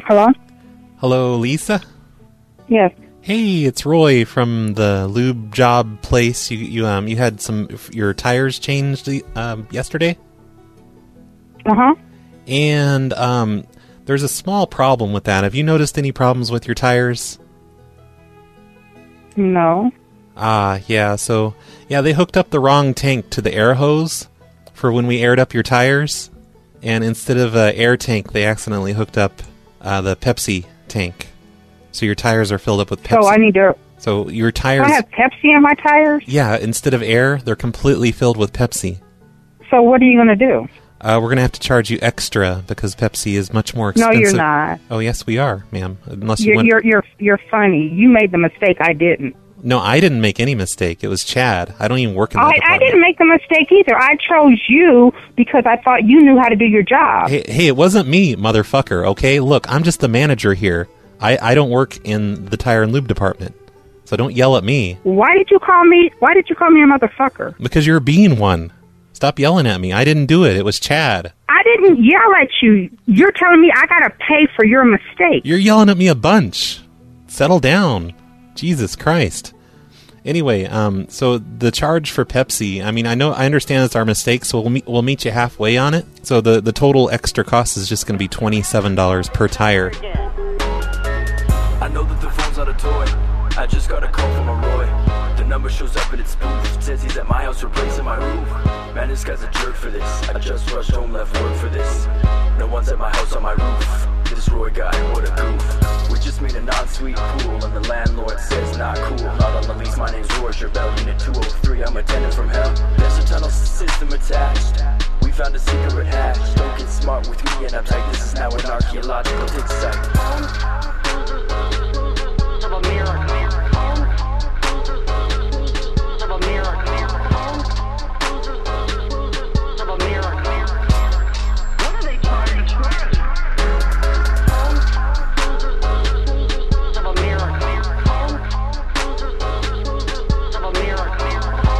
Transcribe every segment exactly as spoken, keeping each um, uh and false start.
Hello? Hello, Lisa? Yes. Hey, it's Roy from the lube job place. You you um you had some your tires changed um yesterday? Uh-huh. And um there's a small problem with that. Have you noticed any problems with your tires? No. Ah, yeah. So, yeah, they hooked up the wrong tank to the air hose for when we aired up your tires. And instead of an air tank, they accidentally hooked up uh, the Pepsi tank. So your tires are filled up with Pepsi. So I need to... So your tires... I have Pepsi in my tires? Yeah, instead of air, they're completely filled with Pepsi. So what are you going to do? Uh, we're going to have to charge you extra because Pepsi is much more expensive. No, you're not. Oh, yes, we are, ma'am. Unless you You're, want... you're, you're, you're funny. You made the mistake. I didn't. No, I didn't make any mistake. It was Chad. I don't even work in that I, department. I didn't make the mistake either. I chose you because I thought you knew how to do your job. Hey, hey, it wasn't me, motherfucker, okay? Look, I'm just the manager here. I, I don't work in the tire and lube department. So don't yell at me. Why did you call me? Why did you call me a motherfucker? Because you're being one. Stop yelling at me. I didn't do it. It was Chad. I didn't yell at you. You're telling me I got to pay for your mistake. You're yelling at me a bunch. Settle down. Jesus Christ. Anyway, um, so the charge for Pepsi, I mean, I know, I understand it's our mistake, so we'll meet, we'll meet you halfway on it. So the, the total extra cost is just going to be twenty-seven dollars per tire. I know that the phone's not a toy. I just got a call from a Roy. The number shows up and it's spoofed. Says he's at my house replacing my roof. Man, this guy's a jerk for this. I just rushed home, left work for this. No one's at my house on my roof. This Roy guy, what a goof. We just made a non-sweet pool and the landlord says not cool. Not on the lease, my name's Roy, Chevelle, unit two oh three. I'm a tenant from hell. There's a tunnel system attached. We found a secret hash. Don't get smart with me and I'm tight. This is now an archaeological dig site. Of a miracle. Of a miracle. Of a miracle. What are they trying to try? Of a miracle. Of a miracle.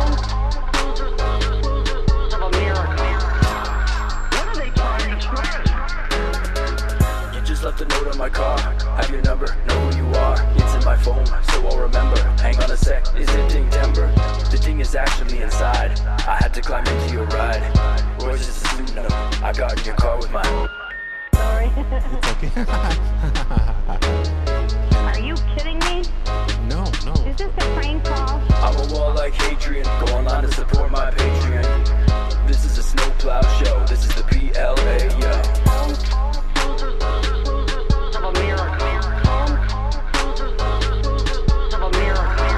Of a miracle. What are they trying to try? You just left a note on my car. Have your number, know who you are. It's in my phone, so I'll remember. Hang on a sec, is it ding timber? The thing is actually inside. I had to climb into your ride. Roy's just a suit note. I got in your car with my... Sorry. It's okay. Are you kidding me? No, no. Is this a prank call? I'm a wall like Hadrian. Go online to support my Patreon. This is a snowplow show. This is the P L A, yo. Of a miracle. Of a miracle.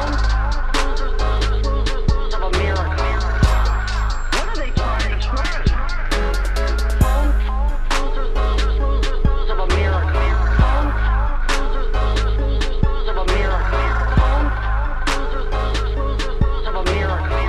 Of a miracle. What are they trying to try? Of a miracle. Of a miracle. Of a miracle.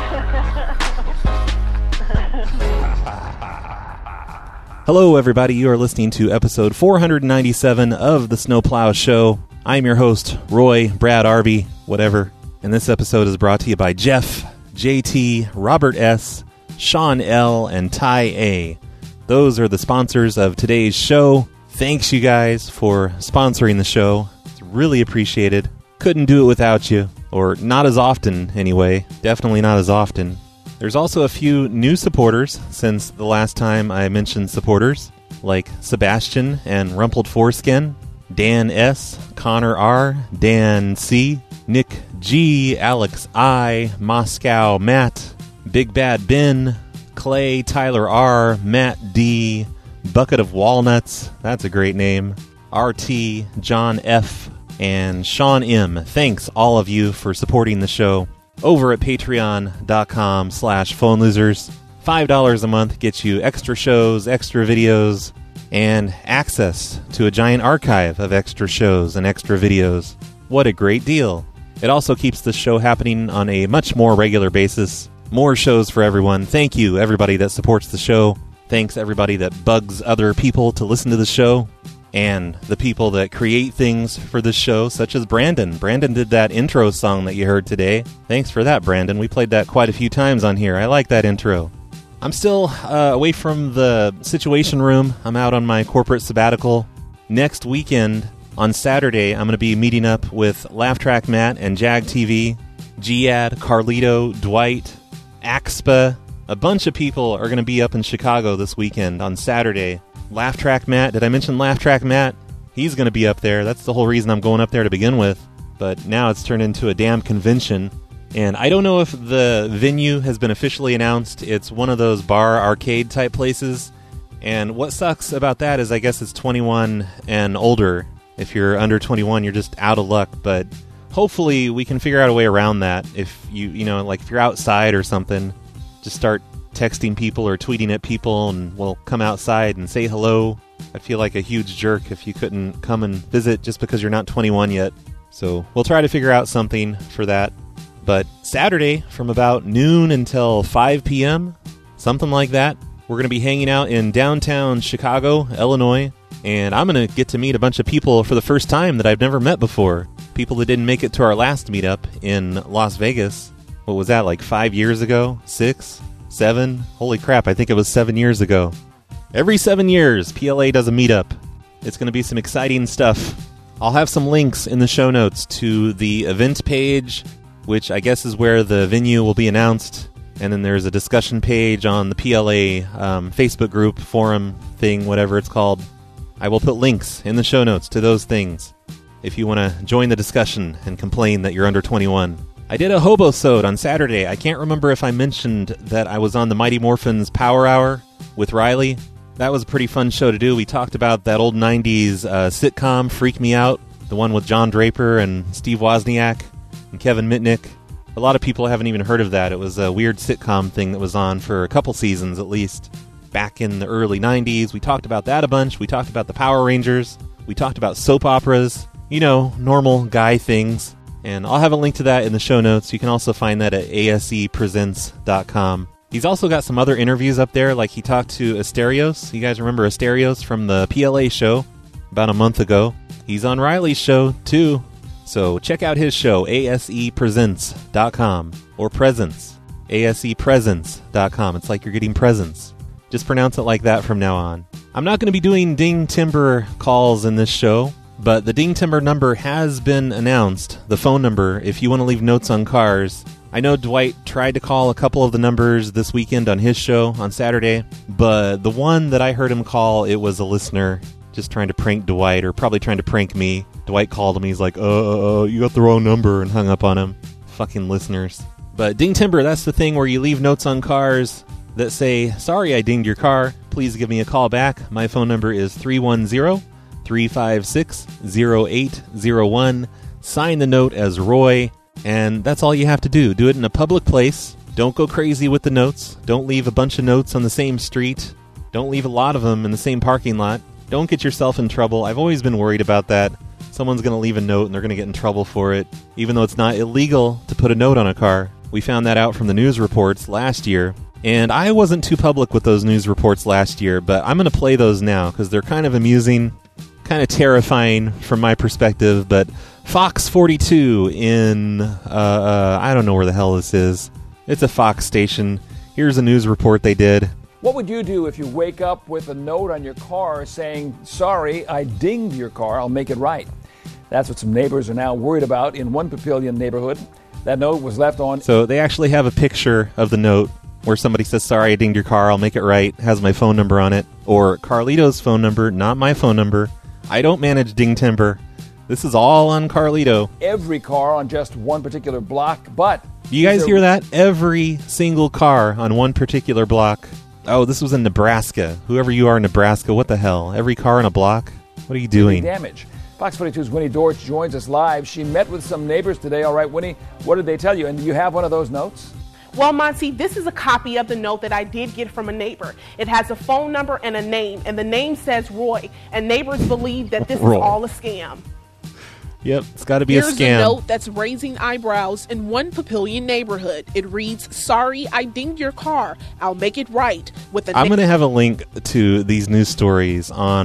Hello, everybody. You are listening to episode four ninety-seven of The Snowplow Show. I'm your host, Roy, Brad, Arby, whatever. And this episode is brought to you by Jeff, J T, Robert S., Sean L., and Ty A. Those are the sponsors of today's show. Thanks, you guys, for sponsoring the show. It's really appreciated. Couldn't do it without you. Or not as often, anyway. Definitely not as often. There's also a few new supporters since the last time I mentioned supporters, like Sebastian and Rumpled Foreskin, Dan S., Connor R., Dan C., Nick G., Alex I., Moscow Matt, Big Bad Ben, Clay, Tyler R., Matt D., Bucket of Walnuts, that's a great name, R T, John F., and Sean M. Thanks, all of you, for supporting the show over at patreon.com slash phone losers. five dollars a month gets you extra shows, extra videos, and access to a giant archive of extra shows and extra videos. What a great deal. It also keeps the show happening on a much more regular basis. More shows for everyone. Thank you, everybody that supports the show. Thanks, everybody that bugs other people to listen to the show. And the people that create things for this show, such as Brandon. Brandon did that intro song that you heard today. Thanks for that, Brandon. We played that quite a few times on here. I like that intro. I'm still uh, away from the Situation Room. I'm out on my corporate sabbatical. next weekend on Saturday, I'm going to be meeting up with Laugh Track Matt and Jag T V, G-Ad, Carlito, Dwight, Axpa. A bunch of people are going to be up in Chicago this weekend on Saturday. Laugh Track Matt, did I mention Laugh Track Matt? He's going to be up there. That's the whole reason I'm going up there to begin with. But now it's turned into a damn convention. And I don't know if the venue has been officially announced. It's one of those bar arcade type places. And what sucks about that is I guess it's twenty-one and older. If you're under twenty-one, you're just out of luck. But hopefully we can figure out a way around that. If you, you know, like if you're outside or something, just start texting people or tweeting at people and we'll come outside and say hello. I'd feel like a huge jerk if you couldn't come and visit just because you're not twenty-one yet. So we'll try to figure out something for that. But Saturday, from about noon until five p.m., something like that, we're going to be hanging out in downtown Chicago, Illinois, and I'm going to get to meet a bunch of people for the first time that I've never met before. People that didn't make it to our last meetup in Las Vegas. What was that, like five years ago? Six? Seven? Holy crap, I think it was seven years ago. Every seven years, P L A does a meetup. It's going to be some exciting stuff. I'll have some links in the show notes to the event page, which I guess is where the venue will be announced. And then there's a discussion page on the P L A um, Facebook group, forum thing, whatever it's called. I will put links in the show notes to those things if you want to join the discussion and complain that you're under twenty-one. I did a hobo-sode on Saturday. I can't remember if I mentioned that I was on the Mighty Morphins Power Hour with Riley. That was a pretty fun show to do. We talked about that old nineties uh, sitcom, Freak Me Out, the one with John Draper and Steve Wozniak and Kevin Mitnick. A lot of people haven't even heard of that. It was a weird sitcom thing that was on for a couple seasons at least back in the early nineties. We talked about that a bunch. We talked about the Power Rangers. We talked about soap operas. You know, normal guy things. And I'll have a link to that in the show notes. You can also find that at A S E presents dot com. He's also got some other interviews up there, like he talked to Asterios. You guys remember Asterios from the P L A show about a month ago? He's on Riley's show, too. So check out his show, A S E presents dot com, or Presents, A S E presents dot com. It's like you're getting presents. Just pronounce it like that from now on. I'm not going to be doing Ding Timber calls in this show, but the Ding Timber number has been announced, the phone number, if you want to leave notes on cars. I know Dwight tried to call a couple of the numbers this weekend on his show on Saturday, but the one that I heard him call, it was a listener just trying to prank Dwight, or probably trying to prank me. Dwight called him, he's like, uh, uh, you got the wrong number, and hung up on him. Fucking listeners. But Ding Timber, that's the thing where you leave notes on cars that say, sorry I dinged your car, please give me a call back. My phone number is three one zero, three five six, zero eight zero one. Sign the note as Roy, and that's all you have to do. Do it in a public place. Don't go crazy with the notes. Don't leave a bunch of notes on the same street. Don't leave a lot of them in the same parking lot. Don't get yourself in trouble. I've always been worried about that. Someone's going to leave a note and they're going to get in trouble for it, even though it's not illegal to put a note on a car. We found that out from the news reports last year, and I wasn't too public with those news reports last year, but I'm going to play those now because they're kind of amusing, kind of terrifying from my perspective. But Fox forty-two in, uh, uh, I don't know where the hell this is. It's a Fox station. Here's a news report they did. What would you do if you wake up with a note on your car saying, sorry, I dinged your car, I'll make it right? That's what some neighbors are now worried about in one Papillion neighborhood. That note was left on... So they actually have a picture of the note where somebody says, sorry, I dinged your car, I'll make it right, has my phone number on it. Or Carlito's phone number, not my phone number. I don't manage Ding Timber. This is all on Carlito. Every car on just one particular block, but... Do you guys there... hear that? Every single car on one particular block. Oh, this was in Nebraska. Whoever you are in Nebraska, what the hell? Every car on a block? What are you doing? Damage. Fox forty-two's Winnie Dortch joins us live. She met with some neighbors today. All right, Winnie, what did they tell you? And do you have one of those notes? Well, Monty, this is a copy of the note that I did get from a neighbor. It has a phone number and a name, and the name says Roy, and neighbors believe that this Roy. is all a scam. Yep, it's got to be Here's a scam. Here's a note that's raising eyebrows in one Papillion neighborhood. It reads, sorry, I dinged your car. I'll make it right. With a I'm na- going to have a link to these news stories on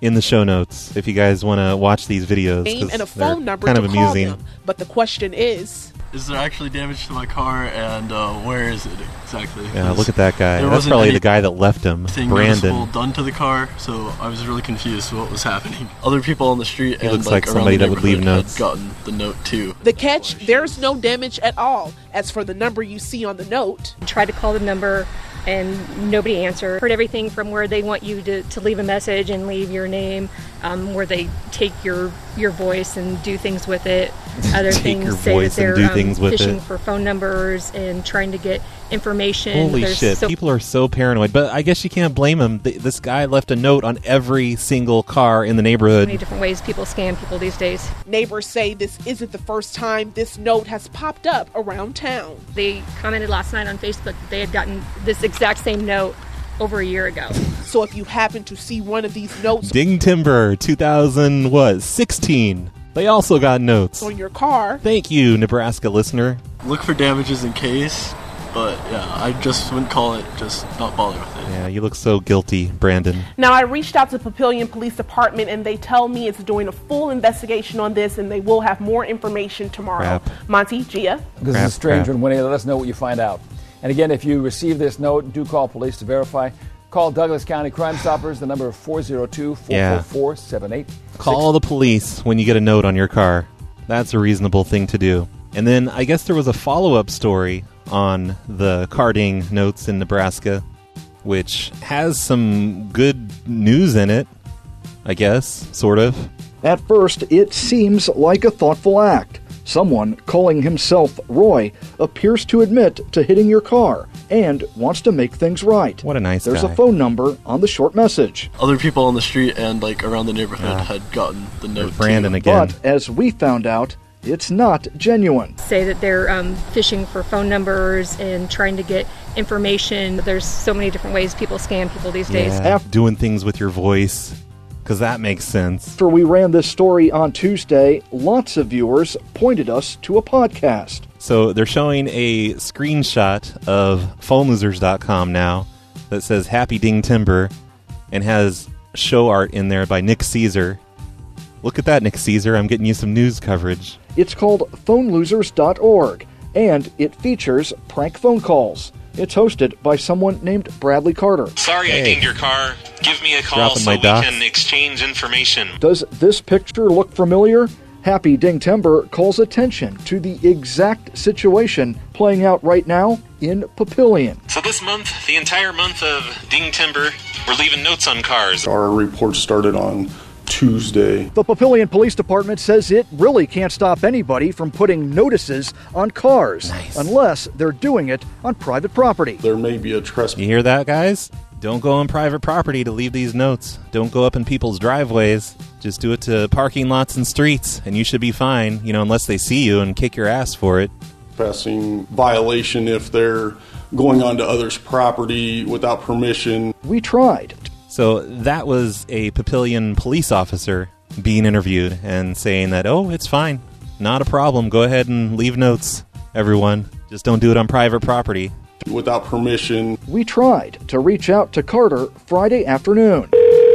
in the show notes if you guys want to watch these videos. Name 'cause and a they're phone number kind to of call amusing. them. But the question is, is there actually damage to my car, and uh, where is it exactly? Yeah, look at that guy. There That's wasn't probably the anything guy that left him, Brandon. noticeable done to the car, so I was really confused what was happening. Other people on the street He and looks like, like somebody around the that would leave neighborhood notes. had gotten the note too. the catch, there's no damage at all. As for the number you see on the note, Tried to call the number and nobody answered. Heard everything from where they want you to, to leave a message and leave your name, um, where they take your your voice and do things with it. Other Take things your say voice that and they're do um, things with fishing it. for phone numbers and trying to get information. Holy There's shit, so people are so paranoid. But I guess you can't blame him. Th- This guy left a note on every single car in the neighborhood. many different ways people scam people these days. neighbors say this isn't the first time this note has popped up around town. They commented last night on Facebook that they had gotten this exact same note over a year ago. So if you happen to see one of these notes Ding Timber two thousand what, sixteen. They also got notes. on your car, Thank you, Nebraska listener. Look for damages in case, but yeah, I just wouldn't call it, just not bother with it. Yeah, you look so guilty, Brandon. Now, I reached out to Papillion Police Department, and they tell me it's doing a full investigation on this, and they will have more information tomorrow. Crap. Monty, Gia. This Crap, is a strange crap. one, Winnie. Let us know what you find out. And again, if you receive this note, do call police to verify. Call Douglas County Crime Stoppers. The number is four oh two, four four four, seven eight six six. Call the police when you get a note on your car. That's a reasonable thing to do. And then I guess there was a follow-up story on the carding notes in Nebraska, which has some good news in it, I guess, sort of. At first, it seems like a thoughtful act. Someone calling himself Roy appears to admit to hitting your car and wants to make things right. What a nice There's guy. a phone number on the short message. Other people on the street and like around the neighborhood Ah. had gotten the note There's Brandon too. again. But as we found out, it's not genuine. Say that they're um, fishing for phone numbers and trying to get information. There's so many different ways people scam people these days. Yeah, Af- doing things with your voice, because that makes sense. After we ran this story on Tuesday, lots of viewers pointed us to a podcast. So they're showing a screenshot of phone losers dot com now that says Happy Ding Timber and has show art in there by Nick Caesar. Look at that, Nick Caesar. I'm getting you some news coverage. It's called phone losers dot org, and it features prank phone calls. It's hosted by someone named Bradley Carter. Sorry Hey. I dinged your car. Give me a call Dropping so my we docs. can exchange information. Does this picture look familiar? Happy Ding Timber calls attention to the exact situation playing out right now in Papillion. So this month, the entire month of Ding Timber, we're leaving notes on cars. Our report started on Tuesday. The Papillion Police Department says it really can't stop anybody from putting notices on cars Nice. unless they're doing it on private property. There may be a trespass. You hear that, guys? Don't go on private property to leave these notes. Don't go up in people's driveways. Just do it to parking lots and streets, and you should be fine, you know, unless they see you and kick your ass for it. Passing violation if they're going onto others' property without permission. We tried. So that was a Papillion police officer being interviewed and saying that, oh, it's fine. Not a problem. Go ahead and leave notes, everyone. Just don't do it on private property. Without permission. We tried to reach out to Carter Friday afternoon.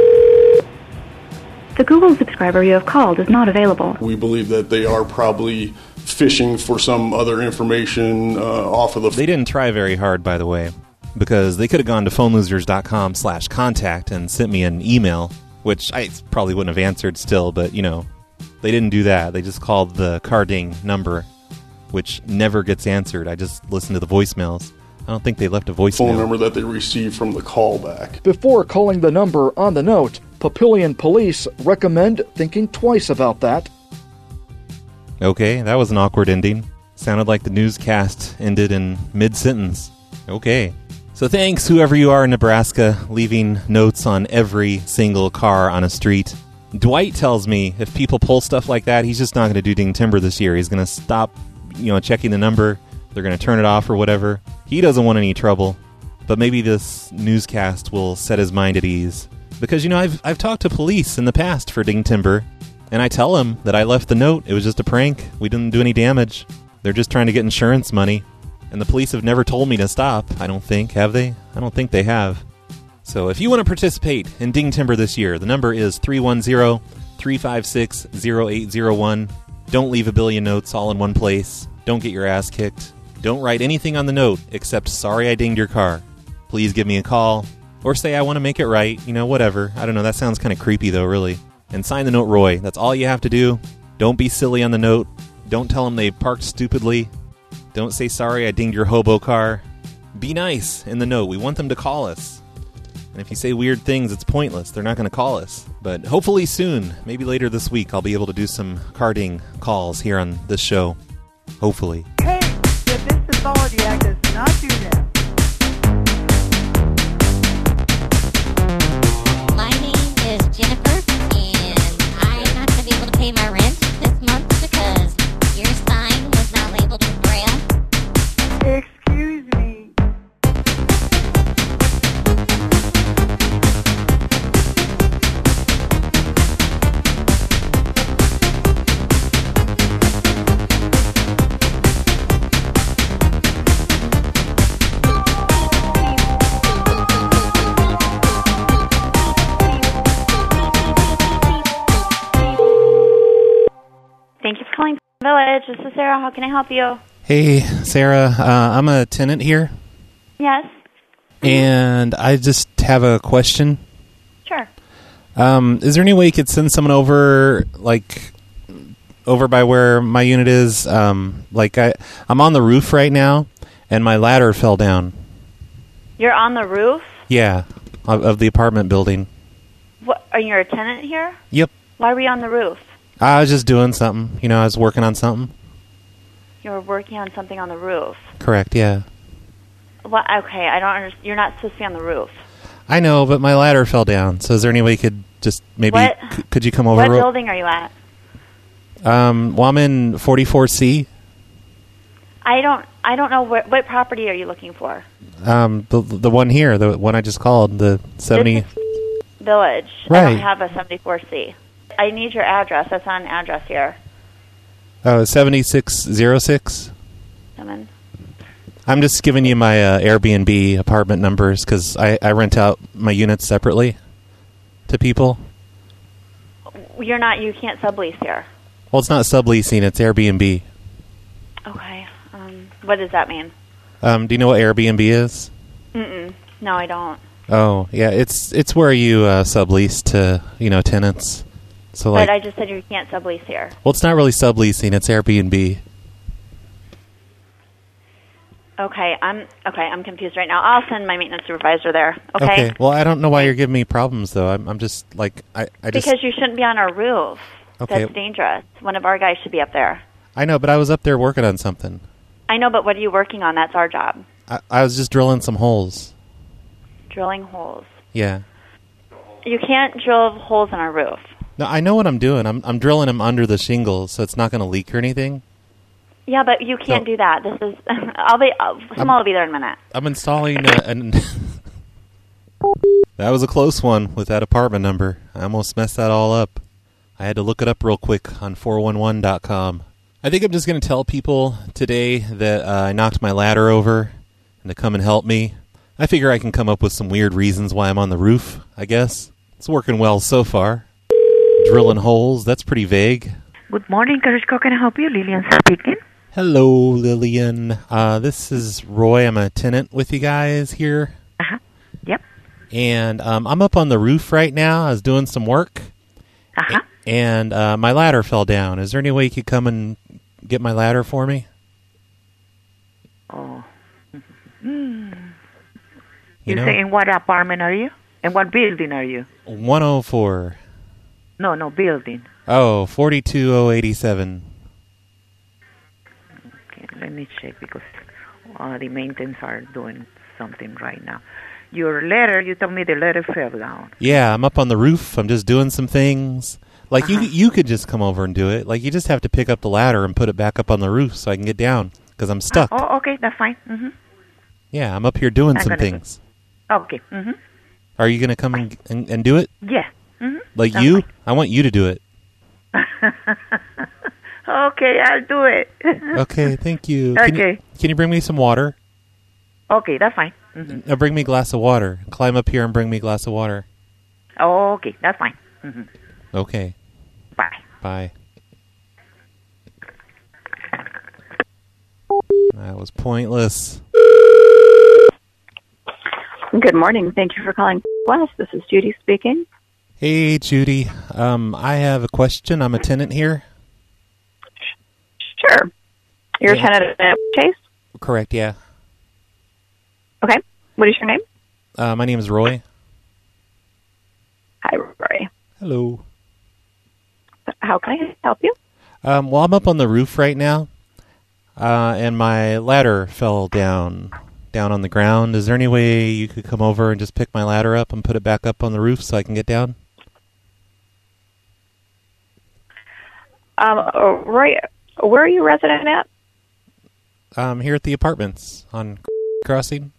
The Google subscriber you have called is not available. We believe that they are probably fishing for some other information uh, off of the... They didn't try very hard, by the way, because they could have gone to phone losers dot com slash contact and sent me an email, which I probably wouldn't have answered still, but, you know, they didn't do that. They just called the carding number, which never gets answered. I just listened to the voicemails. I don't think they left a voicemail. phone number that they received from the callback. Before calling the number on the note, Papillion Police recommend thinking twice about that. Okay, that was an awkward ending. Sounded like the newscast ended in mid-sentence. Okay. So thanks, whoever you are in Nebraska, leaving notes on every single car on a street. Dwight tells me if people pull stuff like that, he's just not going to do Ding Timber this year. He's going to stop, you know, checking the number. They're going to turn it off or whatever. He doesn't want any trouble. But maybe this newscast will set his mind at ease. Because, you know, I've I've talked to police in the past for Ding Timber, and I tell them that I left the note. It was just a prank. We didn't do any damage. They're just trying to get insurance money. And the police have never told me to stop, I don't think. Have they? I don't think they have. So if you want to participate in Ding Timber this year, the number is three one zero, three five six, zero eight zero one. Don't leave a billion notes all in one place. Don't get your ass kicked. Don't write anything on the note except, sorry I dinged your car. Please give me a call. Or say I want to make it right. You know, whatever. I don't know. That sounds kind of creepy, though, really. And sign the note Roy. That's all you have to do. Don't be silly on the note. Don't tell them they parked stupidly. Don't say, sorry I dinged your hobo car. Be nice in the note. We want them to call us. And if you say weird things, it's pointless. They're not going to call us. But hopefully soon, maybe later this week, I'll be able to do some car ding calls here on this show. Hopefully. Hey, the Business Authority Act does not do that. My name is Jennifer, and I'm not going to be able to pay my rent this month because your sign was not labeled with Braille. Excuse me. Thank you for calling Village. This is Sarah. How can I help you? Hey, Sarah. Uh, I'm a tenant here. Yes. And I just have a question. Sure. Um, is there any way you could send someone over, like, over by where my unit is? Um, like, I, I'm on the roof right now, and my ladder fell down. You're on the roof? Yeah, of, of the apartment building. What? Are you a tenant here? Yep. Why were you on the roof? I was just doing something. You know, I was working on something. You were working on something on the roof. Correct, yeah. What? Okay, I don't understand. You're not supposed to be on the roof. I know, but my ladder fell down. So is there any way you could just maybe... What? C- could you come over? What real- building are you at? Um, well, I'm in forty-four C. I don't I don't know what, what property are you looking for? Um, the the one here, the one I just called, the seventy... Village. Right. I don't have a seventy-four C. I need your address. That's not an address here. Oh, seventy-six oh six? Seven. I'm just giving you my uh, Airbnb apartment numbers because I, I rent out my units separately to people. You're not, you can't sublease here. Well, it's not subleasing, it's Airbnb. Okay. Um, what does that mean? Um, do you know what Airbnb is? Mm-mm. No, I don't. Oh, yeah, it's it's where you uh, sublease to, you know, tenants. So like, but I just said you can't sublease here. Well, it's not really subleasing, it's Airbnb. Okay, I'm okay. I'm confused right now. I'll send my maintenance supervisor there. Okay. Okay. Well, I don't know why you're giving me problems though. I'm I'm just like I, I just because you shouldn't be on our roof. Okay. That's dangerous. One of our guys should be up there. I know, but I was up there working on something. I know, but what are you working on? That's our job. I, I was just drilling some holes. Drilling holes. Yeah. You can't drill holes in our roof. No, I know what I'm doing. I'm I'm drilling them under the shingles, so it's not going to leak or anything. Yeah, but you can't No. do that. This is. I'll be. I'll, someone will be there in a minute. I'm installing a, an. That was a close one with that apartment number. I almost messed that all up. I had to look it up real quick on four one one dot com. I think I'm just going to tell people today that uh, I knocked my ladder over and to come and help me. I figure I can come up with some weird reasons why I'm on the roof, I guess. It's working well so far. Drilling holes, that's pretty vague. Good morning, Karishko. Can I help you? Lillian speaking. Hello, Lillian. Uh, this is Roy. I'm a tenant with you guys here. Uh-huh. Yep. And um, I'm up on the roof right now. I was doing some work. Uh-huh. And uh, my ladder fell down. Is there any way you could come and get my ladder for me? Oh. Hmm. You You know? say in what apartment are you? In what building are you? one oh four. No, no, building. Oh, forty-two oh eighty-seven. Okay, let me check because uh, the maintenance are doing something right now. Your letter, you told me the letter fell down. Yeah, I'm up on the roof. I'm just doing some things. Like, you you could just come over and do it. Like, you just have to pick up the ladder and put it back up on the roof so I can get down because I'm stuck. Ah, oh, okay, that's fine. Mm-hmm. Yeah, I'm up here doing I'm some gonna do- things. Okay. Mm-hmm. Are you going to come and, and and do it? Yeah. Mm-hmm. Like That's you? I want you to do it. Okay, I'll do it. Okay, thank you. Can Okay. you, can you bring me some water? Okay, that's fine. Mm-hmm. Now bring me a glass of water. Climb up here and bring me a glass of water. Oh, okay, that's fine. Mm-hmm. Okay. Bye. Bye. That was pointless. Good morning. Thank you for calling West. This is Judy speaking. Hey, Judy. Um, I have a question. I'm a tenant here. Sure. You're Yeah. a tenant at Chase? Correct, yeah. Okay. What is your name? Uh, my name is Roy. Hi, Roy. Hello. How can I help you? Um, well, I'm up on the roof right now, uh, and my ladder fell down, down on the ground. Is there any way you could come over and just pick my ladder up and put it back up on the roof so I can get down? Um, uh, Roy, where are you resident at? Um, here at the apartments on Crossing.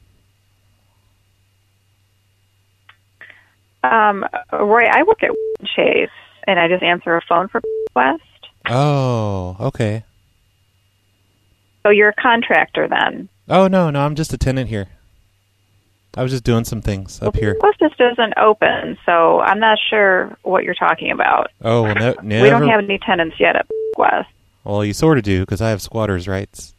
Um, Roy, I work at Chase, and I just answer a phone for West. Oh, okay. So you're a contractor then? Oh, no, no, I'm just a tenant here. I was just doing some things up here. West just isn't open, so I'm not sure what you're talking about. Oh, well, no, never. We don't have any tenants yet at West. Well, you sort of do, because I have squatters' rights.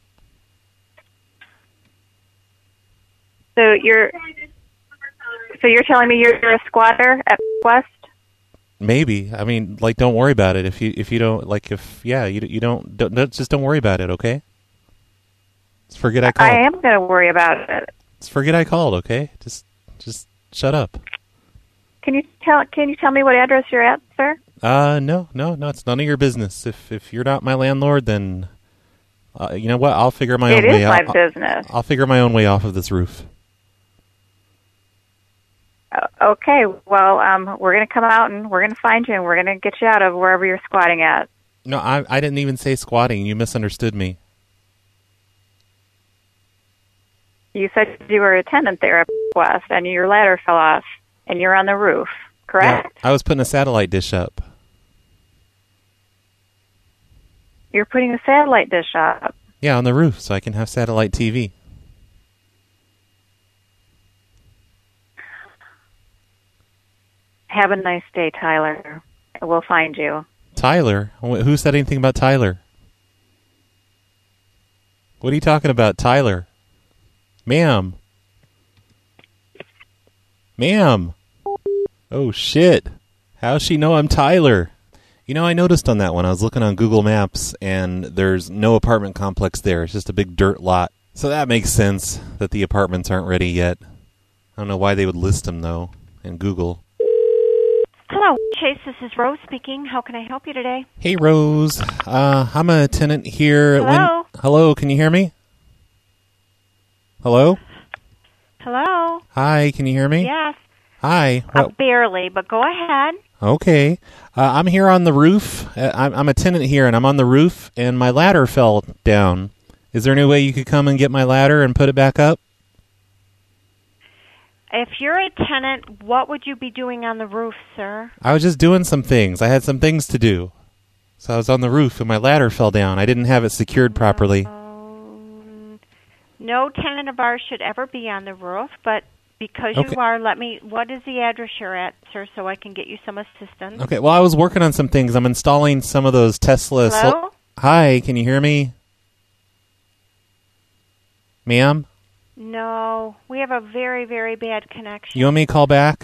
So you're, so you're telling me you're, you're a squatter at West? Maybe. I mean, like, don't worry about it. If you if you don't like, if yeah, you you don't, don't, don't just don't worry about it. Okay. Just forget I called. I am going to worry about it. Just forget I called. Okay. Just just shut up. Can you tell Can you tell me what address you're at, sir? Uh, no, no, no. It's none of your business. If if you're not my landlord, then uh, you know what? I'll figure my It own is way my out. business. I'll figure my own way off of this roof. Uh, okay, well, um, we're going to come out and we're going to find you and we're going to get you out of wherever you're squatting at. No, I I didn't even say squatting. You misunderstood me. You said you were a tenant there at West and your ladder fell off and you're on the roof, correct? Yeah, I was putting a satellite dish up. You're putting a satellite dish up. Yeah, on the roof, so I can have satellite T V. Have a nice day, Tyler. We'll find you. Tyler? Wh- Who said anything about Tyler? What are you talking about, Tyler? Ma'am. Ma'am. Oh, shit. How's she know I'm Tyler? You know, I noticed on that one, I was looking on Google Maps, and there's no apartment complex there. It's just a big dirt lot. So that makes sense that the apartments aren't ready yet. I don't know why they would list them, though, in Google. Hello, Chase. This is Rose speaking. How can I help you today? Hey, Rose. Uh, I'm a tenant here. at Hello? Win- Hello, can you hear me? Hello? Hello? Hi, can you hear me? Yes. Hi. Uh, What- barely, but go ahead. Okay. Uh, I'm here on the roof. Uh, I'm, I'm a tenant here, and I'm on the roof, and my ladder fell down. Is there any way you could come and get my ladder and put it back up? If you're a tenant, what would you be doing on the roof, sir? I was just doing some things. I had some things to do. So I was on the roof, and my ladder fell down. I didn't have it secured properly. No tenant of ours should ever be on the roof, but because Okay. you are, let me, what is the address you're at, sir, so I can get you some assistance? Okay, well, I was working on some things. I'm installing some of those Tesla... Hello? Sol- Hi, can you hear me? Ma'am? No, we have a very, very bad connection. You want me to call back?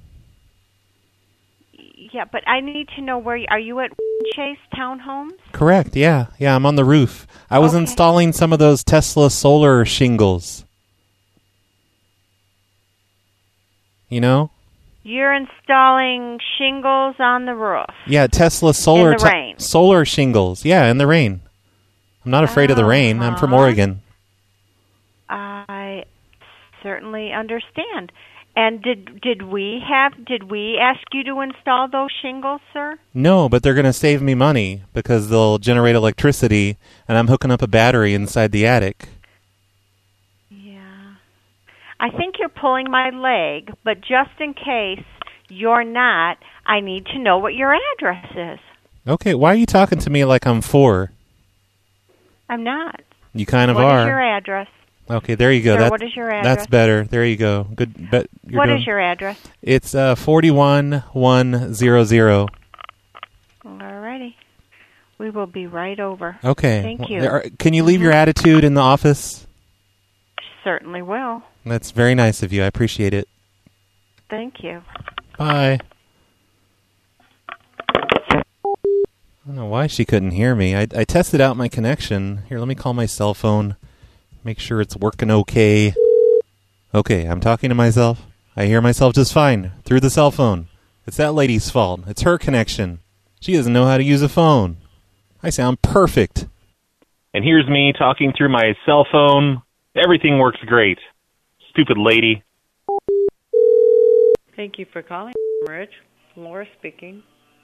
Yeah, but I need to know where you, are you at Chase Townhomes? Correct, yeah. Yeah, I'm on the roof. I was Okay. installing some of those Tesla solar shingles. You know? You're installing shingles on the roof. Yeah, Tesla solar In the te- rain. solar shingles. Yeah, in the rain. I'm not afraid of the rain. I'm from Uh-huh. Oregon. I certainly understand. And did did we have did we ask you to install those shingles, sir? No, but they're going to save me money because they'll generate electricity, and I'm hooking up a battery inside the attic. I think you're pulling my leg, but just in case you're not, I need to know what your address is. Okay, why are you talking to me like I'm four? I'm not. You kind of What are. is your address? Okay, there you go. Sir, That's, what is your address? That's better. There you go. Good. Bet you're What doing, is your address? It's uh, forty-one one hundred. Alrighty. We will be right over. Okay. Thank Well, you. there are- can you leave your attitude in the office? Certainly will. That's very nice of you. I appreciate it. Thank you. Bye. I don't know why she couldn't hear me. I, I tested out my connection. Here, let me call my cell phone. Make sure it's working okay. Okay, I'm talking to myself. I hear myself just fine through the cell phone. It's that lady's fault. It's her connection. She doesn't know how to use a phone. I sound perfect. And here's me talking through my cell phone. Everything works great. Stupid lady. Thank you for calling, Rich. Laura speaking.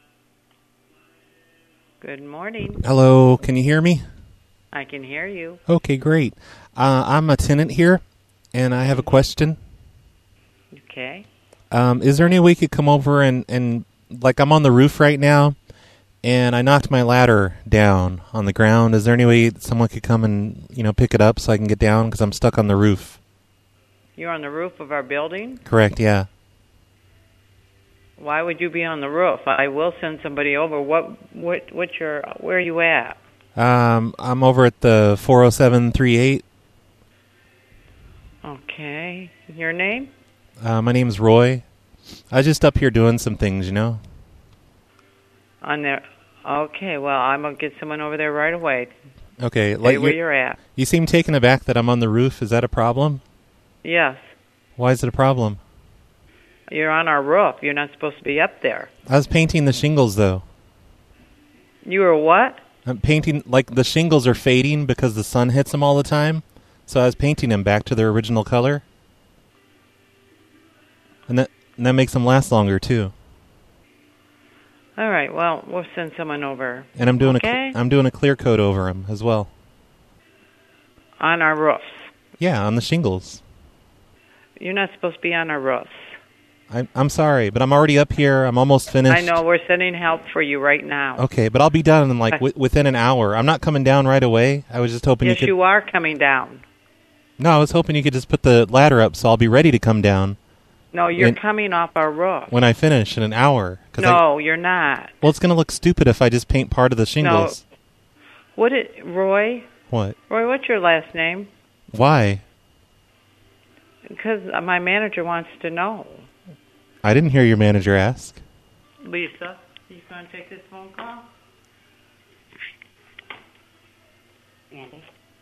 Good morning. Hello, can you hear me? I can hear you. Okay, great. Uh, I'm a tenant here, and I have a question. Okay. Um, is there any way you could come over and, and, like, I'm on the roof right now, and I knocked my ladder down on the ground. Is there any way someone could come and, you know, pick it up so I can get down? Because I'm stuck on the roof. You're on the roof of our building? Correct, yeah. Why would you be on the roof? I will send somebody over. What, what, what's your, where are you at? Um, I'm over at the four oh seven three eight. Okay. Your name? Uh, my name's Roy. I was just up here doing some things, you know. On there. Okay, well, I'm going to get someone over there right away. Okay. Stay like where you- you're at. You seem taken aback that I'm on the roof. Is that a problem? Yes. Why is it a problem? You're on our roof. You're not supposed to be up there. I was painting the shingles, though. You were what? I'm painting, like, the shingles are fading because the sun hits them all the time. So I was painting them back to their original color. And that, and that makes them last longer, too. All right, well, we'll send someone over. And I'm doing okay? a I'm doing a clear coat over them as well. On our roofs. Yeah, on the shingles. You're not supposed to be on our roofs. I, I'm sorry, but I'm already up here. I'm almost finished. I know, we're sending help for you right now. Okay, but I'll be done in like w- within an hour. I'm not coming down right away. I was just hoping Yes, you could. you are coming down. No, I was hoping you could just put the ladder up so I'll be ready to come down. No, you're And- coming off our roof. When I finish in an hour. 'Cause No, I, you're not. well, it's going to look stupid if I just paint part of the shingles. No. What it, Roy? What? Roy, what's your last name? Why? Because my manager wants to know. I didn't hear your manager ask. Lisa, you going to take this phone call? Andy.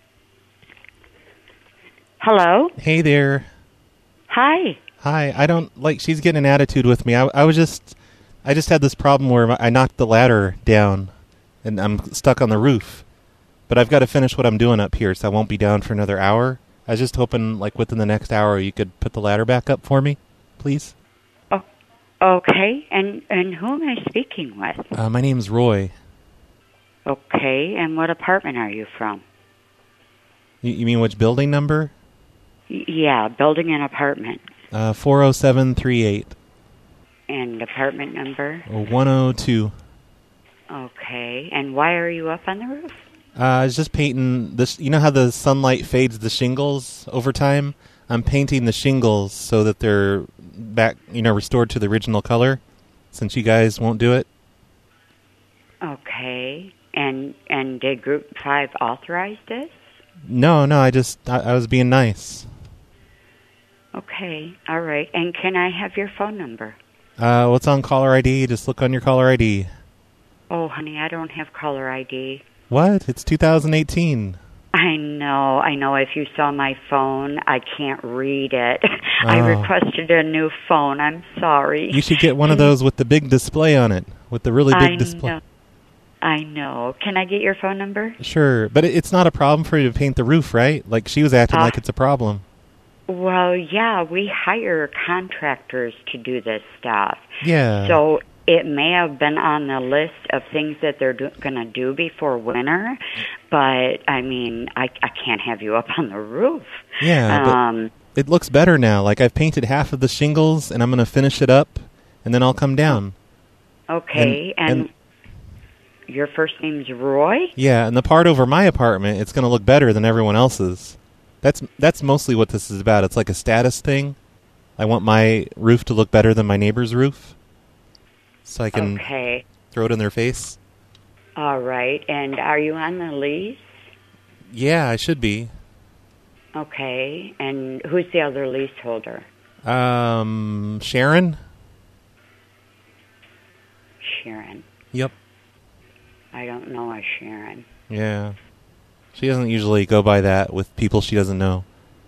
Hello? Hey there. Hi. Hi. I don't, like, she's getting an attitude with me. I, I was just, I just had this problem where I knocked the ladder down and I'm stuck on the roof. But I've got to finish what I'm doing up here, so I won't be down for another hour. I was just hoping, like, within the next hour you could put the ladder back up for me, please. Oh, okay. And and who am I speaking with? Uh, my name's Roy. Okay. And what apartment are you from? You, you mean which building number? Y- yeah, building and apartment. Uh, four oh seven three eight. And apartment number? one oh two. Okay. And why are you up on the roof? Uh, I was just painting this. You know how the sunlight fades the shingles over time? I'm painting the shingles so that they're back, you know, restored to the original color. Since you guys won't do it. Okay. And and did Group Five authorize this? No, no. I just I, I was being nice. Okay. All right. And can I have your phone number? Uh, what's on caller I D? Just look on your caller I D. Oh, honey, I don't have caller I D. What? It's two thousand eighteen. I know, I know. If you saw my phone, I can't read it. I Oh. requested a new phone. I'm sorry. You should get one of those with the big display on it, with the really big I display. know. I know. Can I get your phone number? Sure, but it, it's not a problem for you to paint the roof, right? Like she was acting Uh, like it's a problem. Well, yeah, we hire contractors to do this stuff. Yeah. So it may have been on the list of things that they're do- going to do before winter, but I mean, I, I can't have you up on the roof. Yeah, but Um, it looks better now. Like I've painted half of the shingles, and I'm going to finish it up, and then I'll come down. okay, And- and, and- your first name's Roy? Yeah, and the part over my apartment, it's going to look better than everyone else's. That's that's mostly what this is about. It's like a status thing. I want my roof to look better than my neighbor's roof, so I can Okay. throw it in their face. All right. And are you on the lease? Yeah, I should be. Okay. And who's the other leaseholder? Um, Sharon? Sharon. Yep. I don't know a Sharon. Yeah. She doesn't usually go by that with people she doesn't know.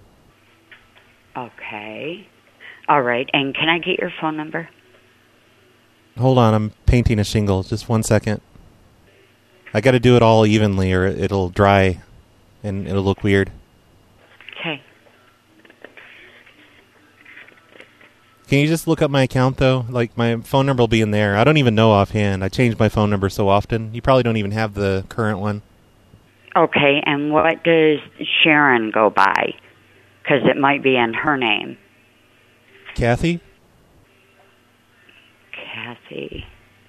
Okay. All right. And can I get your phone number? Hold on, I'm painting a shingle. Just one second. I got to do it all evenly or it'll dry and it'll look weird. Okay. Can you just look up my account, though? Like, my phone number will be in there. I don't even know offhand. I change my phone number so often. You probably don't even have the current one. Okay. And what does Sharon go by? Because it might be in her name. Kathy? Kathy.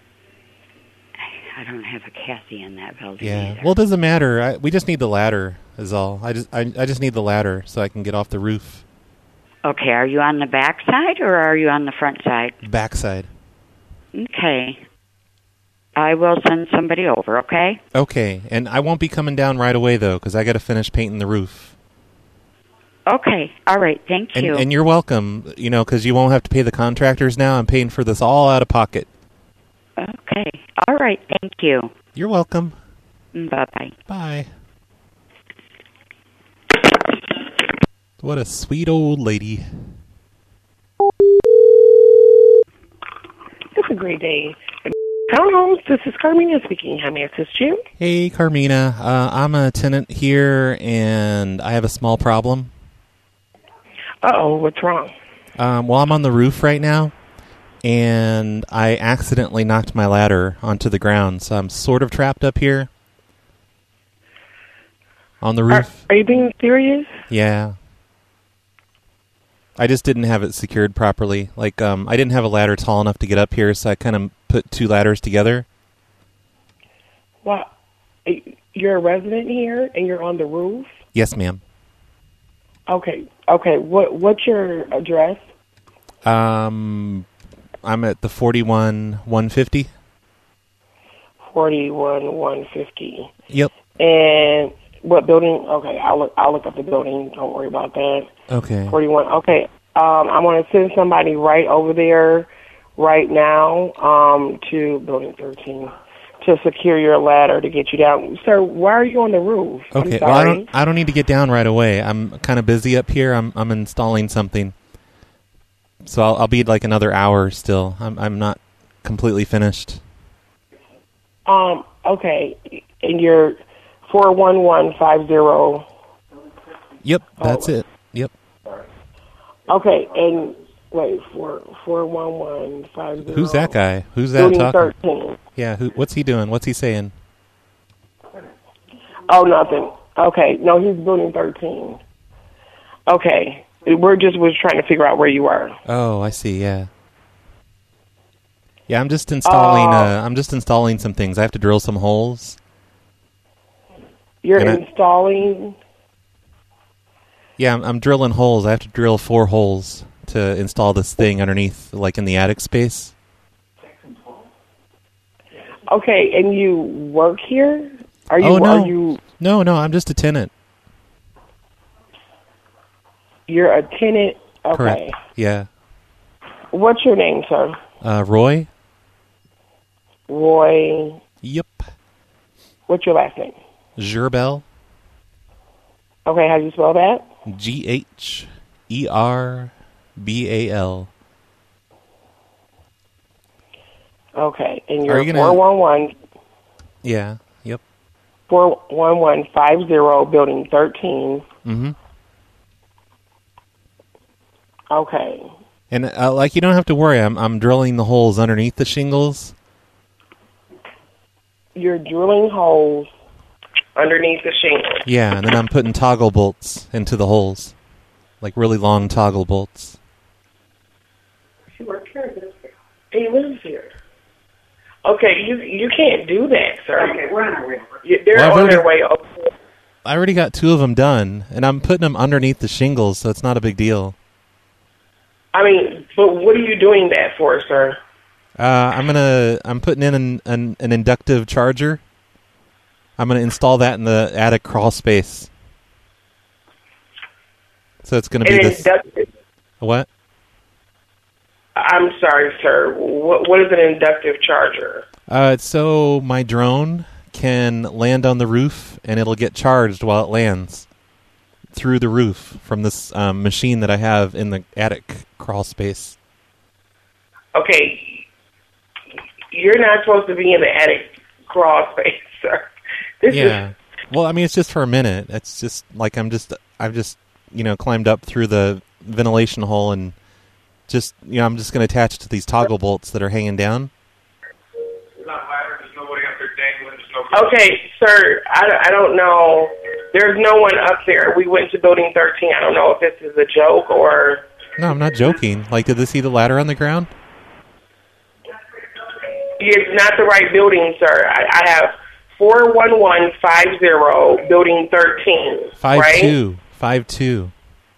I don't have a Kathy in that building Yeah. either. Well, it doesn't matter. I, we just need the ladder, is all. I just, I, I just need the ladder so I can get off the roof. Okay. Are you on the back side or are you on the front side? Backside. Okay. I will send somebody over, okay? Okay. And I won't be coming down right away, though, because I got to finish painting the roof. Okay. All right. Thank And, you. and you're welcome, you know, because you won't have to pay the contractors now. I'm paying for this all out of pocket. Okay. All right. Thank you. You're welcome. Bye-bye. Bye. What a sweet old lady. It's a great day. Townhomes, this is Carmina speaking. How may I assist you? Hey, Carmina. Uh, I'm a tenant here, and I have a small problem. Uh-oh, what's wrong? Um, well, I'm on the roof right now, and I accidentally knocked my ladder onto the ground, so I'm sort of trapped up here on the roof. Are, are you being serious? Yeah. I just didn't have it secured properly. Like, um, I didn't have a ladder tall enough to get up here, so I kind of put two ladders together. Well, you're a resident here, and you're on the roof? Yes, ma'am. Okay, okay. What What's your address? Um, I'm at the forty-one one fifty. forty-one one fifty. Yep. And what building? Okay, I'll look, I'll look up the building. Don't worry about that. Okay. forty-one. Okay. Um, I want to send somebody right over there right now um, to building thirteen to secure your ladder to get you down. Sir, why are you on the roof? Okay. I'm Well, I sorry. don't. I don't need to get down right away. I'm kind of busy up here. I'm. I'm installing something. So I'll. I'll be like another hour still. I'm. I'm not completely finished. Um. Okay. And you're four one one five zero. Yep. That's it. Yep. Okay. And wait, four four one one five zero. Who's that guy? Who's that Building talking? thirteen. Yeah. Who? What's he doing? What's he saying? Oh, nothing. Okay. No, he's building thirteen. Okay. We're just was trying to figure out where you are. Oh, I see. Yeah. Yeah. I'm just installing. Uh, Uh, I'm just installing some things. I have to drill some holes. You're And I- installing. Yeah, I'm, I'm drilling holes. I have to drill four holes to install this thing underneath, like in the attic space. Okay, and you work here? Are you? oh no, Are you? no, no. I'm just a tenant. You're a tenant. Okay. Correct. Yeah. What's your name, sir? Uh, Roy. Roy. Yep. What's your last name? Gerbel. Okay, how do you spell that? G H E R B A L. Okay, and Are you're you gonna- four one one Yeah. Yep. four one one five zero, building thirteen. Mm-hmm. Okay. And uh, like, you don't have to worry. I'm I'm drilling the holes underneath the shingles. You're drilling holes underneath the shingle. Yeah, and then I'm putting toggle bolts into the holes, like really long toggle bolts. He works here. He lives here. Okay, you you can't do that, sir. Okay, we're on our way. They're Well, I've on already- their way over. I already got two of them done, and I'm putting them underneath the shingles, so it's not a big deal. I mean, but what are you doing that for, sir? Uh, I'm gonna I'm putting in an, an an inductive charger. I'm gonna install that in the attic crawl space. So it's gonna be An this. inductive. What? I'm sorry, sir. What, what is an inductive charger? Uh, it's so my drone can land on the roof, and it'll get charged while it lands through the roof from this um, machine that I have in the attic crawl space. Okay, you're not supposed to be in the attic crawl space, sir. This Yeah. is Well, I mean, it's just for a minute. It's just like I'm just I've just you know climbed up through the ventilation hole and just you know I'm just going to attach it to these toggle bolts that are hanging down. okay, sir. I, I don't know. There's no one up there. We went to building thirteen. I don't know if this is a joke or. No, I'm not joking. Like, did they see the ladder on the ground? It's not the right building, sir. I, I have four one one five zero, building thirteen. Five right? two, five two.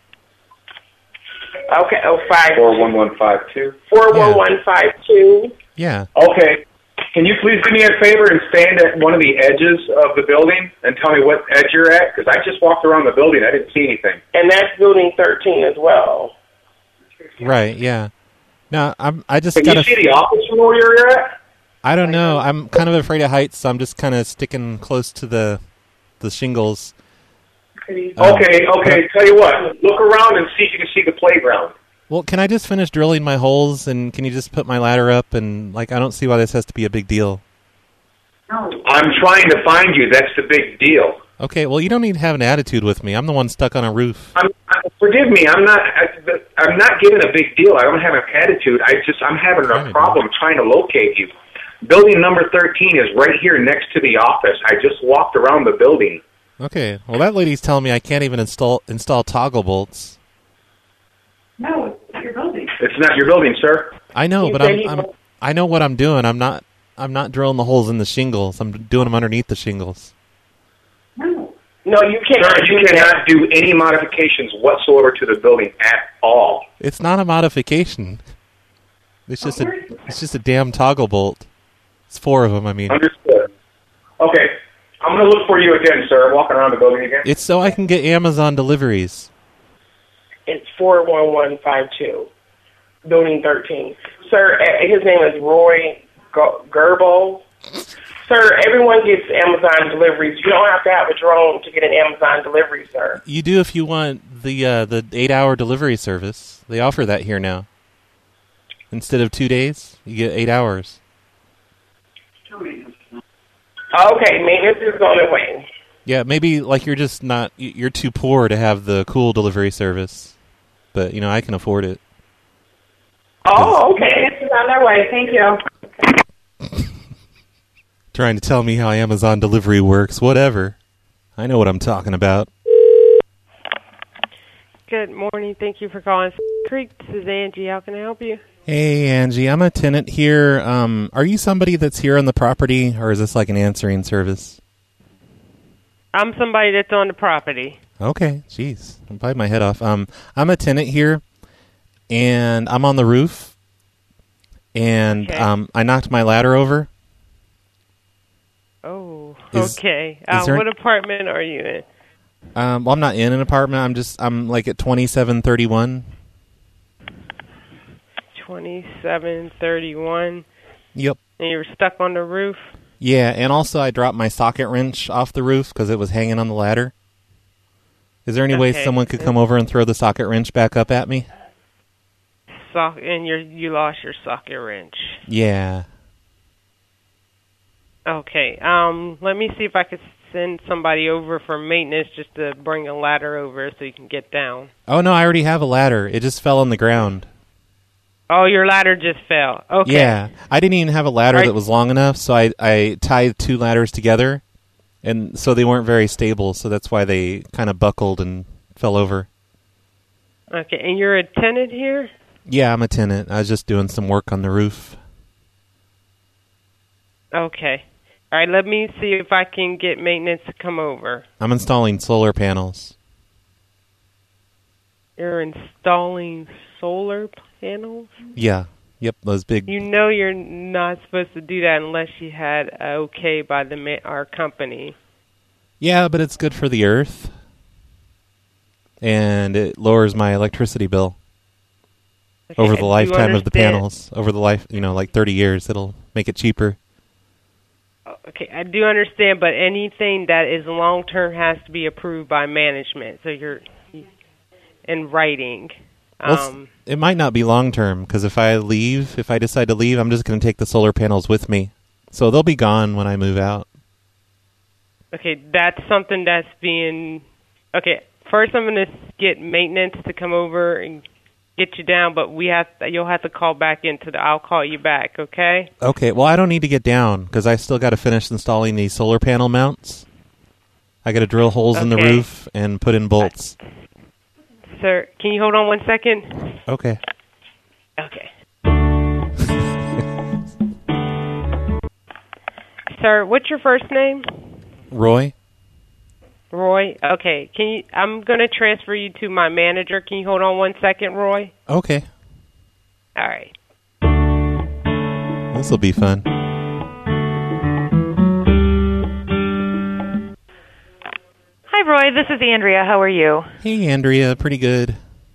Okay, oh, five. four one one five two. four one one five two. Yeah. Okay. Can you please do me a favor and stand at one of the edges of the building and tell me what edge you're at? Because I just walked around the building. I didn't see anything. And that's building thirteen as well. Right. Yeah. No, I'm. I just Can gotta. you see the office from where you're at? I don't know. I'm kind of afraid of heights, so I'm just kind of sticking close to the the shingles. Um, Okay, okay. Tell you what. Look around and see if you can see the playground. Well, can I just finish drilling my holes, and can you just put my ladder up? And like, I don't see why this has to be a big deal. I'm trying to find you. That's the big deal. Okay. Well, you don't need to have an attitude with me. I'm the one stuck on a roof. I'm, I, forgive me. I'm not. I, I'm not giving a big deal. I don't have an attitude. I just. I'm having a problem trying to locate you. Building number thirteen is right here next to the office. I just walked around the building. Okay. Well, that lady's telling me I can't even install install toggle bolts. No, it's not your building. It's not your building, sir. I know, but I'm, I'm I know what I'm doing. I'm not I'm not drilling the holes in the shingles. I'm doing them underneath the shingles. No, you can't. Sir, you cannot do any modifications whatsoever to the building at all. It's not a modification. It's just a it's just a damn toggle bolt. It's four of them. I mean, Understood. Okay, I'm going to look for you again, sir. Walking around the building again. it's so I can get Amazon deliveries. It's four one one five two, building thirteen. Sir, uh, his name is Roy G- Gerbo. Sir, everyone gets Amazon deliveries. You don't have to have a drone to get an Amazon delivery, sir. You do if you want the uh, the eight hour delivery service. They offer that here now. Instead of two days, you get eight hours. Okay, maintenance is on the way. Yeah, maybe like you're just not you're too poor to have the cool delivery service, but you know I can afford it. Oh, okay. It's on their way. Thank you. Trying to tell me how Amazon delivery works, whatever. I know what I'm talking about. Good morning. Thank you for calling Creek. This is Angie. How can I help you? Hey, Angie, I'm a tenant here. Um, are you somebody that's here on the property, or is this like an answering service? I'm somebody that's on the property. Okay, jeez, I'm biting my head off. Um, I'm a tenant here, and I'm on the roof, and Okay. um, I knocked my ladder over. Oh, Is- okay. is Uh, there- what apartment are you in? Um, well, I'm not in an apartment. I'm just I'm like at twenty-seven thirty-one. twenty-seven thirty-one. Yep. And you were stuck on the roof? Yeah, and also I dropped my socket wrench off the roof because it was hanging on the ladder. Is there any way Okay. someone could come over and throw the socket wrench back up at me? So- and you you lost your socket wrench. Yeah. Okay. Um, let me see if I could send somebody over for maintenance just to bring a ladder over so you can get down. Oh, no, I already have a ladder. It just fell on the ground. Oh, your ladder just fell. Okay. Yeah. I didn't even have a ladder Right. that was long enough, so I, I tied two ladders together, and so they weren't very stable, so that's why they kind of buckled and fell over. Okay. And you're a tenant here? Yeah, I'm a tenant. I was just doing some work on the roof. Okay. All right, let me see if I can get maintenance to come over. I'm installing solar panels. You're installing solar panels? Yeah. Yep, those big... You know you're not supposed to do that unless you had a okay by the ma- our company. Yeah, but it's good for the earth. And it lowers my electricity bill. Okay, Over the I do lifetime of the understand. panels. Over the life, you know, like thirty years, it'll make it cheaper. Okay, I do understand, but anything that is long-term has to be approved by management. So you're in writing. Well, it's- Um, it might not be long-term, because if I leave, if I decide to leave, I'm just going to take the solar panels with me. So they'll be gone when I move out. okay, that's something that's being... Okay, first I'm going to get maintenance to come over and get you down, but we have you'll have to call back into the... I'll call you back, okay? Okay, well, I don't need to get down, because I still got to finish installing these solar panel mounts. I got to drill holes in the Okay. roof and put in bolts. Sir, can you hold on one second? Okay. Okay. Sir, what's your first name? Roy? Roy? Okay. Can you I'm going to transfer you to my manager. Can you hold on one second, Roy? Okay. All right. This will be fun. Hi, Roy. This is Andrea. How are you? Hey, Andrea. Pretty good.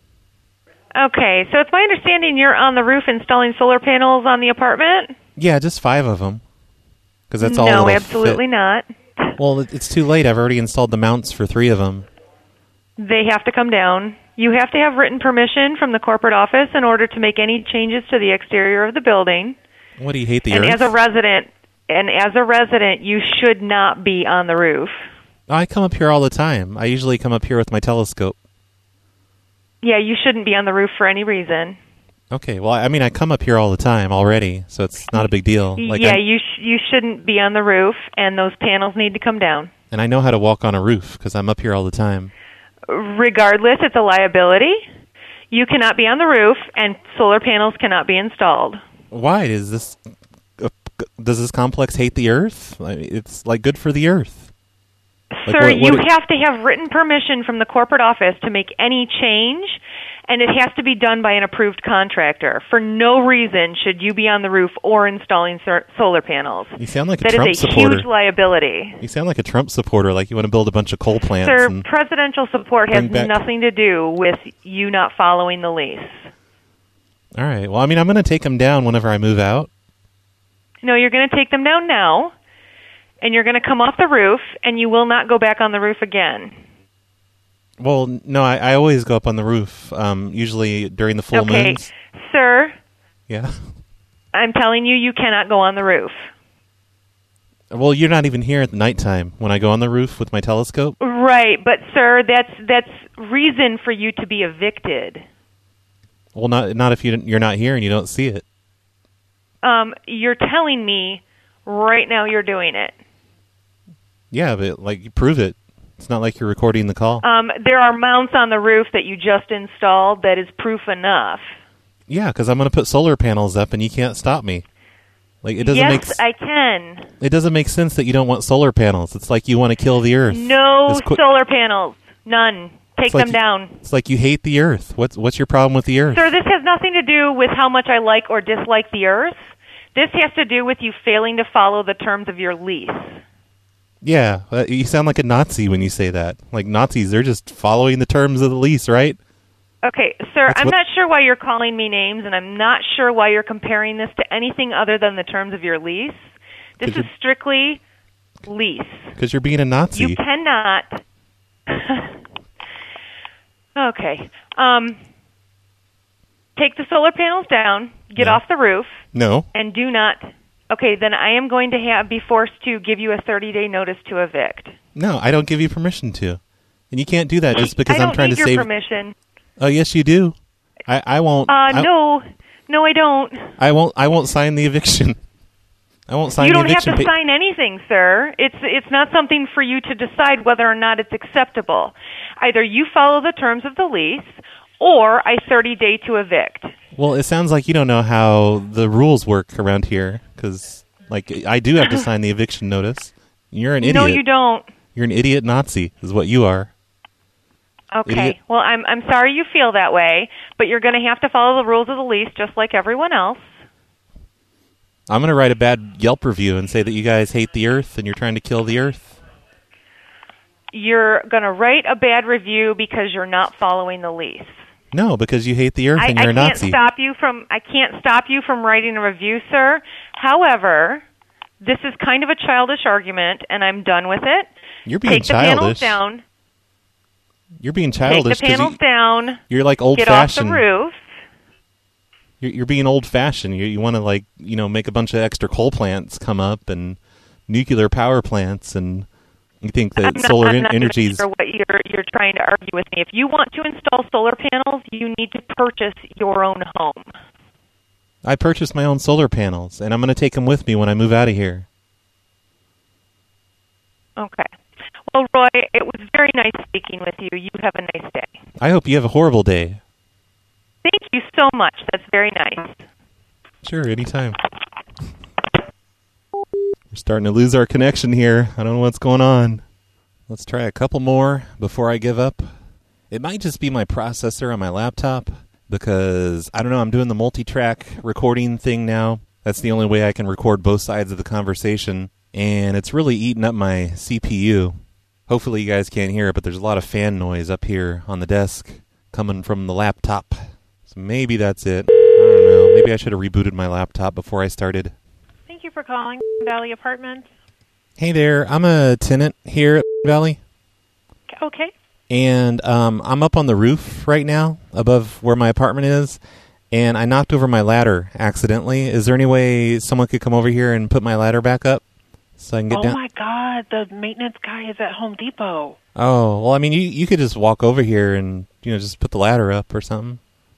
Okay, so it's my understanding you're on the roof installing solar panels on the apartment? Yeah, just five of them. Because that's all No, that'll absolutely fit. not. Well, it- it's too late. I've already installed the mounts for three of them. They have to come down. You have to have written permission from the corporate office in order to make any changes to the exterior of the building. What, do you hate the and earth? as a resident, and as a resident, you should not be on the roof. I come up here all the time. I usually come up here with my telescope. Yeah, you shouldn't be on the roof for any reason. Okay, well, I mean, I come up here all the time already, so it's not a big deal. Like, yeah, I'm- you sh- you shouldn't be on the roof, and those panels need to come down. and I know how to walk on a roof because I'm up here all the time. Regardless, it's a liability. You cannot be on the roof, and solar panels cannot be installed. Why is this? Uh, does this complex hate the earth? I mean, it's like good for the earth. Like, Sir, what- what you it- have to have written permission from the corporate office to make any change, and it has to be done by an approved contractor. For no reason should you be on the roof or installing sur- solar panels. You sound like a That Trump is a supporter. huge liability. You sound like a Trump supporter, like you want to build a bunch of coal plants. Sir, and presidential support has bring back- nothing to do with you not following the lease. All right. Well, I mean, I'm going to take them down whenever I move out. No, you're going to take them down now, and you're going to come off the roof, and you will not go back on the roof again. Well, no, I, I always go up on the roof, um, usually during the full Okay, moons. sir, Yeah. I'm telling you, you cannot go on the roof. Well, you're not even here at the nighttime when I go on the roof with my telescope. Right, but sir, that's that's reason for you to be evicted. Well, not not if you don't- you're not here and you don't see it. Um, you're telling me right now you're doing it. Yeah, but like you prove it. It's not like you're recording the call. Um, there are mounts on the roof that you just installed that is proof enough. Yeah, because I'm going to put solar panels up and you can't stop me. Like it doesn't yes, make s- I can. it doesn't make sense that you don't want solar panels. It's like you want to kill the earth. No It's qu- solar panels. None. Take it's like them you- down. It's like you hate the earth. What's what's your problem with the earth? Sir, this has nothing to do with how much I like or dislike the earth. This has to do with you failing to follow the terms of your lease. Yeah, uh, you sound like a Nazi when you say that. Like Nazis, they're just following the terms of the lease, right? Okay, sir, That's I'm what- not sure why you're calling me names, and I'm not sure why you're comparing this to anything other than the terms of your lease. This Could is you- strictly lease. Because you're being a Nazi. You cannot. Okay. Um, take the solar panels down, get No. off the roof, No. and do not. Okay, then I am going to have be forced to give you a thirty-day notice to evict. No, I don't give you permission to. And you can't do that just because I I'm don't trying need to your save. permission. Oh, yes, you do. I, I won't. Uh, I, no, no, I don't. I won't. I won't sign the eviction. I won't sign You the don't have eviction. to pa- sign anything, sir. It's it's not something for you to decide whether or not it's acceptable. Either you follow the terms of the lease, or I thirty-day to evict. Well, it sounds like you don't know how the rules work around here. Because, Like, I do have to sign the eviction notice. You're an idiot. No, you don't. You're an idiot Nazi, is what you are. Okay. Idiot. Well, I'm I'm sorry you feel that way, but you're going to have to follow the rules of the lease just like everyone else. I'm going to write a bad Yelp review and say that you guys hate the Earth and you're trying to kill the Earth. You're going to write a bad review because you're not following the lease. No, because you hate the Earth I, and you're I a Nazi. can't stop you from I can't stop you from writing a review, sir. However, this is kind of a childish argument, and I'm done with it. You're being Take childish. the panels down. You're being childish. Take the 'cause panels you, down. You're like Get old-fashioned. off the roof. You're, you're being old-fashioned. You, you want to, like, you know, make a bunch of extra coal plants come up and nuclear power plants, and you think that I'm not, solar I'm en- not energy is... sure what you're you're trying to argue with me. If you want to install solar panels, you need to purchase your own home. I purchased my own solar panels, and I'm going to take them with me when I move out of here. Okay. Well, Roy, it was very nice speaking with you. You have a nice day. I hope you have a horrible day. Thank you so much. That's very nice. Sure, anytime. We're starting to lose our connection here. I don't know what's going on. Let's try a couple more before I give up. It might just be my processor on my laptop because, I don't know, I'm doing the multi-track recording thing now. That's the only way I can record both sides of the conversation, and it's really eating up my C P U. Hopefully you guys can't hear it, but there's a lot of fan noise up here on the desk coming from the laptop. So maybe that's it. I don't know. Maybe I should have rebooted my laptop before I started. Thank you for calling Valley Apartments. Hey there, I'm a tenant here at Valley. Okay. And um, I'm up on the roof right now, above where my apartment is, and I knocked over my ladder accidentally. Is there any way someone could come over here and put my ladder back up so I can get oh down? Oh my God, the maintenance guy is at Home Depot. Oh, well, I mean, you you could just walk over here and, you know, just put the ladder up or something.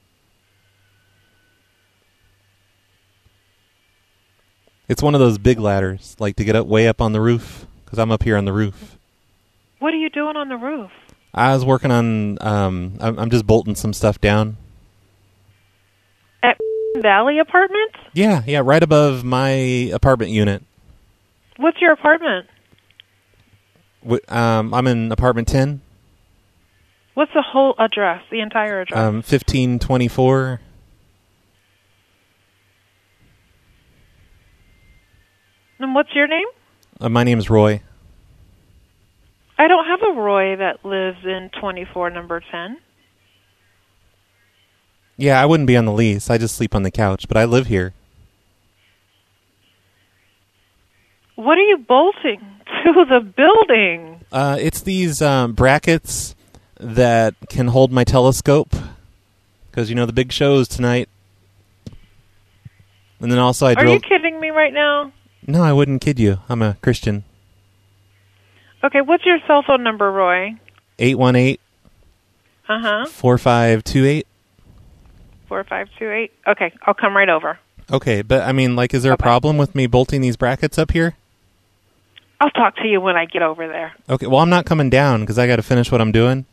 It's one of those big ladders, like to get up way up on the roof, because I'm up here on the roof. What are you doing on the roof? I was working on, um, I'm, I'm just bolting some stuff down. At Valley Apartments? Yeah, yeah, right above my apartment unit. What's your apartment? W- um, I'm in apartment ten. What's the whole address, the entire address? Um, fifteen twenty-four. And what's your name? Uh, my name's Roy. I don't have a Roy that lives in twenty-four, number ten. Yeah, I wouldn't be on the lease. I just sleep on the couch, but I live here. What are you bolting to the building? Uh, it's these um, brackets that can hold my telescope, because, you know, the big shows tonight. And then also I Are drilled... you kidding me right now? No, I wouldn't kid you. I'm a Christian. Okay, what's your cell phone number, Roy? eight one eight, Uh-huh. four five two eight. four five two eight. Okay, I'll come right over. Okay, but, I mean, like, is there a problem with me bolting these brackets up here? I'll talk to you when I get over there. Okay, well, I'm not coming down, because I got to finish what I'm doing.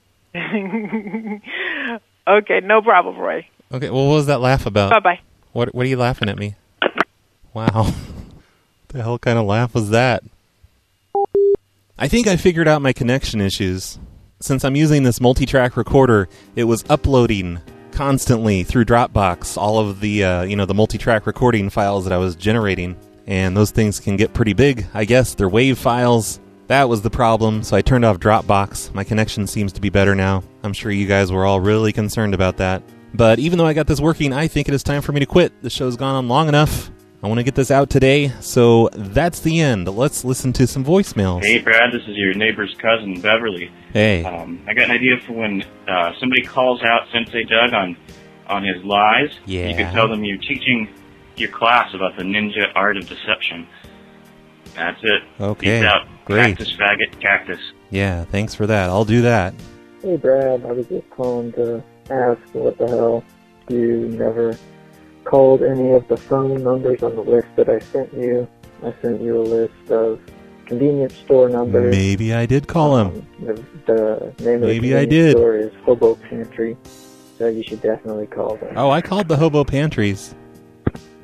Okay, no problem, Roy. Okay, well, what was that laugh about? Bye-bye. What, what are you laughing at me? Wow. What the hell kind of laugh was that? I think I figured out my connection issues. Since I'm using this multi-track recorder, it was uploading constantly through Dropbox all of the, uh, you know, the multi-track recording files that I was generating. And those things can get pretty big, I guess. They're WAV files. That was the problem, so I turned off Dropbox. My connection seems to be better now. I'm sure you guys were all really concerned about that. But even though I got this working, I think it is time for me to quit. The show's gone on long enough. I want to get this out today, so that's the end. Let's listen to some voicemails. Hey, Brad, this is your neighbor's cousin, Beverly. Hey. Um, I got an idea for when uh, somebody calls out Sensei Doug on, on his lies. Yeah. You could tell them you're teaching your class about the ninja art of deception. That's it. Okay, Peace out. great. Cactus, faggot, cactus. Yeah, thanks for that. I'll do that. Hey, Brad, I was just calling to ask what the hell you never called any of the phone numbers on the list that I sent you. I sent you a list of convenience store numbers. Maybe I did call him. Um, the, the name Maybe of I the convenience did. store is Hobo Pantry, so you should definitely call them. Oh, I called the Hobo Pantries.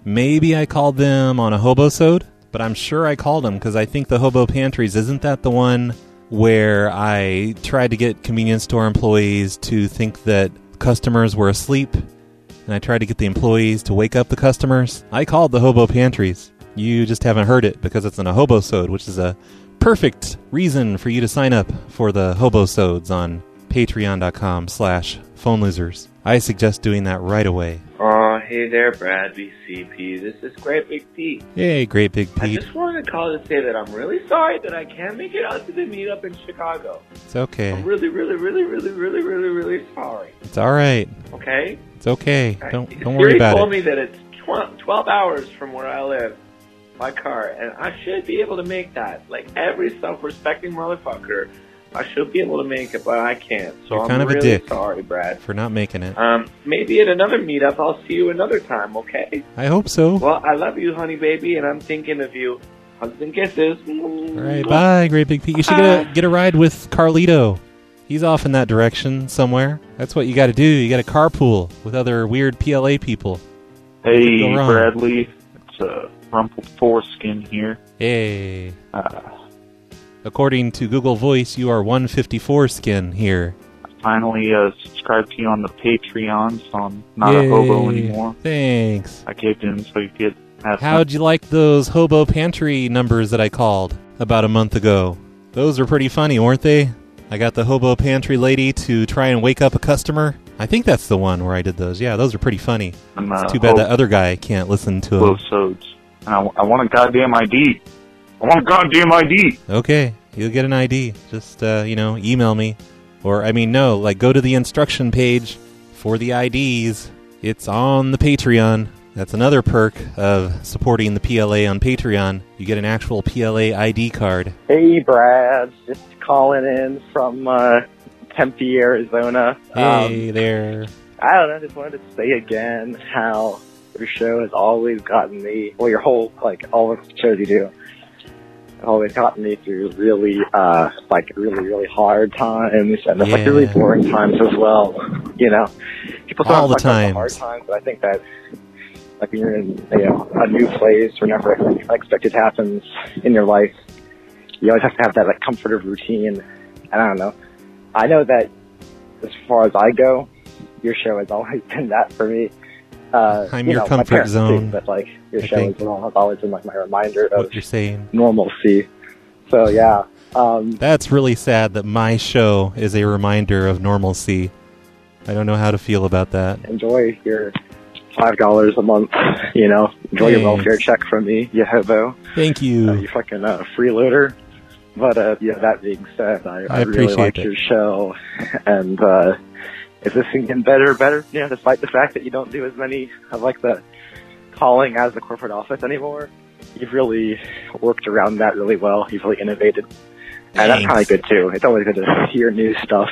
Maybe I called them on a Hobosode, but I'm sure I called them because I think the Hobo Pantries, isn't that the one where I tried to get convenience store employees to think that customers were asleep, and I tried to get the employees to wake up the customers? I called the Hobo Pantries. You just haven't heard it because it's on a Hobosode, which is a perfect reason for you to sign up for the Hobosodes on patreon.com slash phone losers. I suggest doing that right away. Oh, hey there, Brad B C P. This is Great Big Pete. Hey, Great Big I Pete. just wanted to call to say that I'm really sorry that I can't make it out to the meetup in Chicago. It's okay. I'm really, really, really, really, really, really, really sorry. It's all right. Okay? It's okay. I- Don't don't Siri worry about told it. me that it's tw- twelve hours from where I live by car, and I should be able to make that. Like every self-respecting motherfucker, I should be able to make it, but I can't. So You're I'm kind of a really dick sorry, Brad. for not making it. Um, maybe at another meetup, I'll see you another time, okay? I hope so. Well, I love you, honey baby, and I'm thinking of you. Hugs and kisses. All right, bye, Great Big Pete. You should get a, get a ride with Carlito. He's off in that direction somewhere. That's what you got to do. You got to carpool with other weird P L A people. Hey, Go wrong. Bradley. It's uh, Rumpled Foreskin here. Hey. Uh, According to Google Voice, you are one fifty-four skin here. finally uh, subscribed to you on the Patreon, so I'm not Yay. a hobo anymore. Thanks. I caved in so you could have How'd you like those Hobo Pantry numbers that I called about a month ago? Those were pretty funny, weren't they? I got the Hobo Pantry lady to try and wake up a customer. I think that's the one where I did those. Yeah, those are pretty funny. I'm, uh, It's too bad hope- that other guy can't listen to them. Episodes. And I, I want a goddamn I D. I want a goddamn I D. Okay, you'll get an I D. Just, uh, you know, email me. Or, I mean, no, like, go to the instruction page for the I Ds. It's on the Patreon. That's another perk of supporting the P L A on Patreon. You get an actual P L A I D card. Hey, Brad. Just calling in from uh, Tempe, Arizona. Hey Um, there. I don't know, just wanted to say again how your show has always gotten me, well, your whole, like, all of the shows you do, have always gotten me through really, uh, like, really, really hard times, and it's, like, really Yeah. boring times as well, you know? People All sometimes the talk about the hard times. times, but I think that, like, when you're in, you know, a new place, whenever anything unexpected happens in your life, you always have to have that, like, comfortive routine, and I don't know. I know that as far as I go, your show has always been that for me. Uh, I'm you your know, my comfort parents zone, too, but like your I show think. has al- has always been like my reminder of What you're saying. normalcy. So yeah, um, That's really sad that my show is a reminder of normalcy. I don't know how to feel about that. enjoy your five dollars a month. You know, enjoy your Thanks. welfare check from me, you hobo. Thank you. Uh, you fucking uh, freeloader. But uh, yeah, that being said, I, I I, really appreciate like it. your show, and uh, if this thing getting better and better, you know, despite the fact that you don't do as many of like the calling as the corporate office anymore, you've really worked around that really well. You've really innovated, and that's Thanks. kind of good too. It's always good to hear new stuff.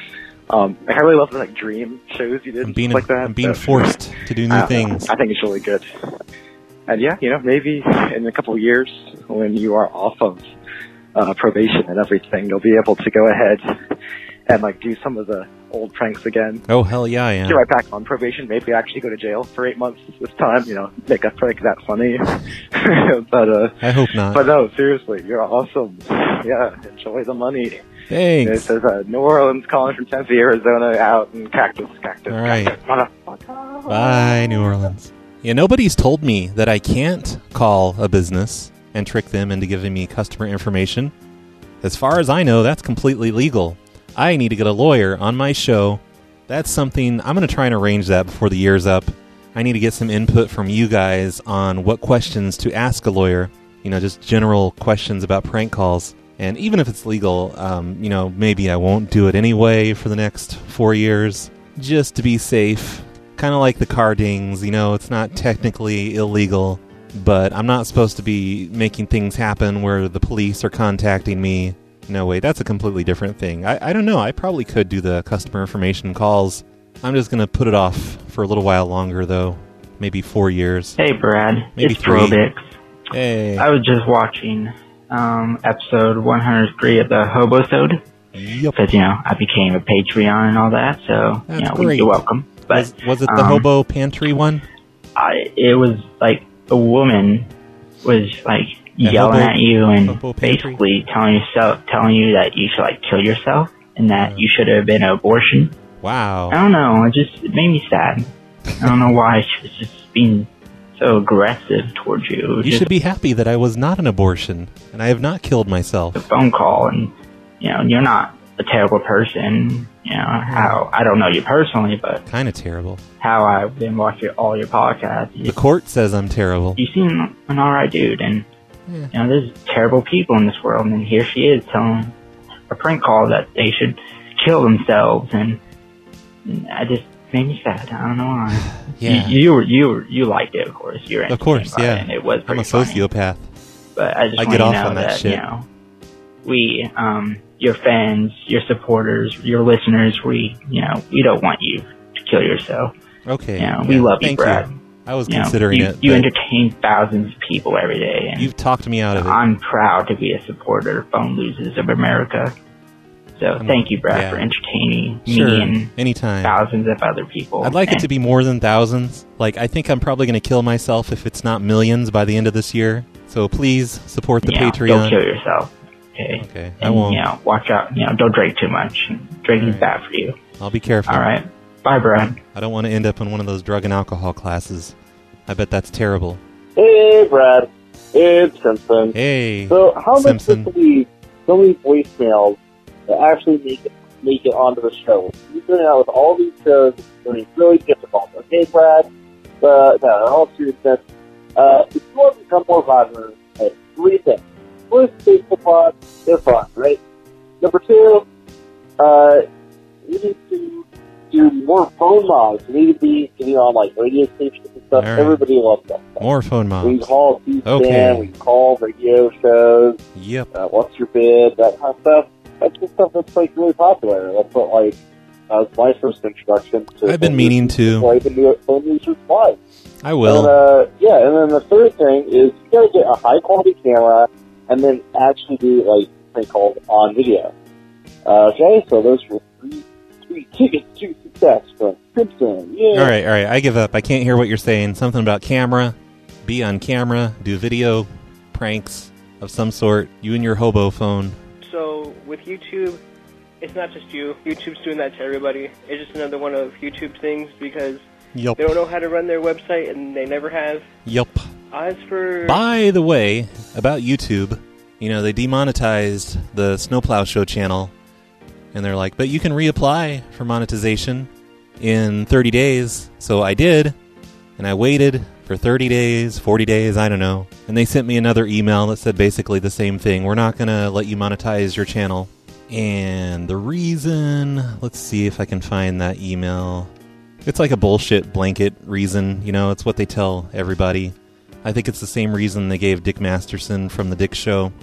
Um, I really love the like dream shows you did, I'm being, stuff like that. I'm being so- forced to do new uh, things. I think it's really good. And yeah, you know, maybe in a couple of years when you are off of uh, probation and everything, you'll be able to go ahead and like do some of the old pranks again. Oh, hell yeah, I am. Get right back on probation. Maybe actually go to jail for eight months this time. You know, make a prank that funny. but uh, I hope not. But no, seriously, you're awesome. Yeah, enjoy the money. Thanks. It says uh, New Orleans calling from Tempe, Arizona, out in Cactus, Cactus. All right. Cactus. Bye, New Orleans. Yeah, nobody's told me that I can't call a business and trick them into giving me customer information. As far as I know, that's completely legal. I need to get a lawyer on my show. That's something, I'm going to try and arrange that before the year's up. I need to get some input from you guys on what questions to ask a lawyer. You know, just general questions about prank calls. And even if it's legal, um, you know, maybe I won't do it anyway for the next four years, just to be safe. Kind of like the car dings, you know, it's not technically illegal, but I'm not supposed to be making things happen where the police are contacting me. No, wait, that's a completely different thing. I, I don't know, I probably could do the customer information calls. I'm just going to put it off for a little while longer, though. Maybe four years. Hey, Brad. Maybe it's three. Throwbix. Hey. I was just watching um, episode one hundred three of the Hobosode. Yep. Because, you know, I became a Patreon and all that, so, That's you know, great. you're welcome. But, was, was it the um, Hobo Pantry one? I, it was like a woman was like yelling Hobo- at you and Hobo Pantry? basically telling yourself, telling you that you should like kill yourself and that you should have been an abortion. Wow. I don't know. It just it made me sad. I don't know why she was just being so aggressive towards you. It was You just should be happy that I was not an abortion, and I have not killed myself. a phone call, and you know you're not a terrible person. You know how I don't know you personally, but Kind of terrible. how I've been watching all your podcasts. You, The court says I'm terrible. you seem an alright dude, and Yeah. you know there's terrible people in this world, and here she is telling a prank call that they should kill themselves, and, and I just made me sad. I don't know why. Yeah. You you, were, you, were, you liked it, of course. You're Of course, entertained by yeah. it, and it was I'm pretty a funny. sociopath. But I just I want get you off to know on that shit. you know, we, um, your fans, your supporters, your listeners, we, you know, we don't want you to kill yourself. Okay. You know, we yeah, love you, thank Brad. you. I was You know, considering you, it. You but entertain thousands of people every day, and You've talked me out of it. I'm proud to be a supporter of Phone Losers of America. So thank you, Brad, yeah. for entertaining Sure, me and anytime. thousands of other people. I'd like it And to be more than thousands. Like, I think I'm probably going to kill myself if it's not millions by the end of this year. So please support the you know, Patreon. Don't kill yourself. Okay. Okay, And, I won't. You know, watch out. You know, don't drink too much. Drinking's bad for you. I'll be careful. All right. Bye, Brad. I don't want to end up in one of those drug and alcohol classes. I bet that's terrible. Hey, Brad. It's Simpson. Hey, So, how much Simpson. does the so many voicemails that actually make it make it onto the show? You're doing out with all these shows. It's doing really difficult. Okay, Brad. But no, in all seriousness, uh, if you want to become more popular, hey, three things. First, Facebook pods, they're fun, right? Number two, uh, you need to do more phone mods. You need to be getting on like radio stations and stuff. All right. Everybody loves that stuff. More phone We mobs. call C-SPAN, Okay. we call radio shows. Yep. Uh, what's your bid? That kind of stuff. That's the stuff that's like really popular. That's what like uh, was my first introduction to. I've been meaning to. Before I even knew what phone users was. I will. And, uh, yeah, and then the third thing is you gotta get a high quality camera and then actually do like something called on video. Uh, okay, so those were three, three tickets to success from Simpson. Yeah. All right, all right. I give up. I can't hear what you're saying. Something about camera, be on camera, do video pranks of some sort. You and your hobo phone. So with YouTube, it's not just you. YouTube's doing that to everybody. It's just another one of YouTube's things because Yup. they don't know how to run their website and they never have. Yup. As for By the way, about YouTube, you know, they demonetized the Snowplow Show channel, and they're like, but you can reapply for monetization in thirty days. So I did, and I waited for thirty days, forty days, I don't know. And they sent me another email that said basically the same thing. We're not going to let you monetize your channel. And the reason, let's see if I can find that email. It's like a bullshit blanket reason, you know, it's what they tell everybody. I think it's the same reason they gave Dick Masterson from The Dick Show.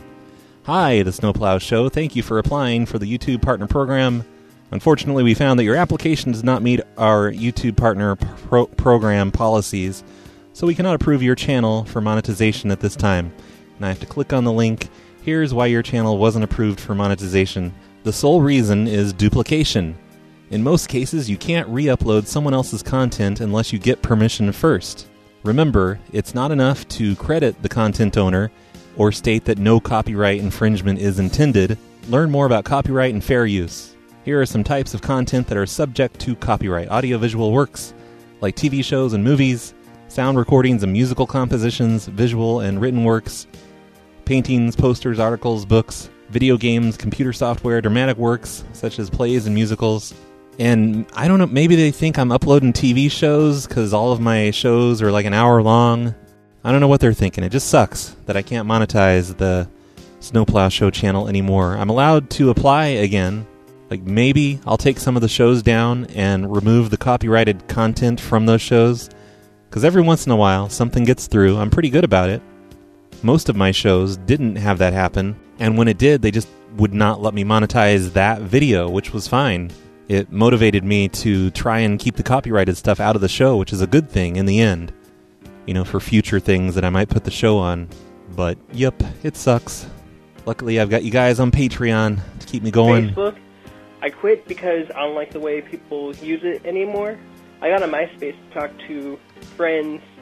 Hi, The Snowplow Show. Thank you for applying for the YouTube Partner Program. Unfortunately, we found that your application does not meet our YouTube Partner pro- Program policies, so we cannot approve your channel for monetization at this time. And I have to click on the link. Here's why your channel wasn't approved for monetization. The sole reason is duplication. In most cases, you can't re-upload someone else's content unless you get permission first. Remember, it's not enough to credit the content owner or state that no copyright infringement is intended. Learn more about copyright and fair use. Here are some types of content that are subject to copyright. Audiovisual works, like T V shows and movies, sound recordings and musical compositions, visual and written works, paintings, posters, articles, books, video games, computer software, dramatic works, such as plays and musicals. And I don't know, maybe they think I'm uploading T V shows because all of my shows are like an hour long. I don't know what they're thinking. It just sucks that I can't monetize the Snowplow Show channel anymore. I'm allowed to apply again. Like maybe I'll take some of the shows down and remove the copyrighted content from those shows. Because every once in a while, something gets through. I'm pretty good about it. Most of my shows didn't have that happen. And when it did, they just would not let me monetize that video, which was fine. It motivated me to try and keep the copyrighted stuff out of the show, which is a good thing in the end. You know, for future things that I might put the show on. But, yep, it sucks. Luckily, I've got you guys on Patreon to keep me going. Facebook, I quit because I don't like the way people use it anymore. I got on MySpace to talk to friends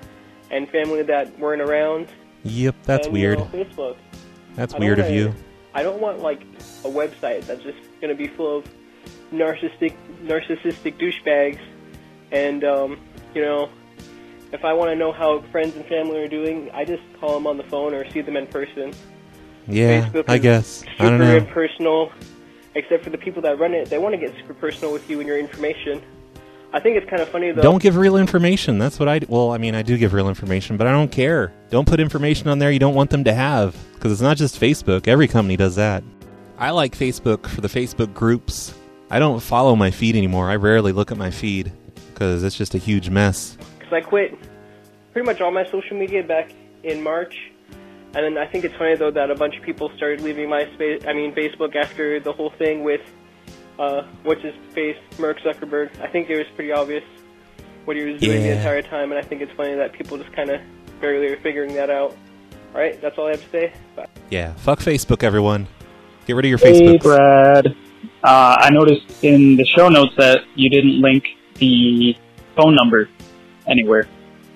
and family that weren't around. Yep, that's and, weird. You know, Facebook. That's I weird of wanna, you. I don't want like a website that's just going to be full of narcissistic, narcissistic douchebags. And um, you know, if I want to know how friends and family are doing, I just call them on the phone or see them in person. Yeah, Facebook I is guess. Super I don't know. impersonal, except for the people that run it. They want to get super personal with you and your information. I think it's kind of funny though. Don't give real information. That's what I... Well, I mean, I do give real information, but I don't care. Don't put information on there you don't want them to have, because it's not just Facebook. Every company does that. I like Facebook for the Facebook groups. I don't follow my feed anymore. I rarely look at my feed, because it's just a huge mess. Because I quit pretty much all my social media back in March, and then I think it's funny though that a bunch of people started leaving my space. I mean Facebook after the whole thing with uh, what's his face, Mark Zuckerberg. I think it was pretty obvious what he was doing Yeah. the entire time, and I think it's funny that people just kind of barely are figuring that out. All right, that's all I have to say. Bye. Yeah, fuck Facebook, everyone. Get rid of your Hey, Facebook. Brad. Uh, I noticed in the show notes that you didn't link the phone number anywhere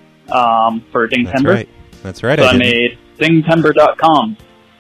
um, for Ding That's Timber. right. That's right, So I I, didn't. made ding timber dot com,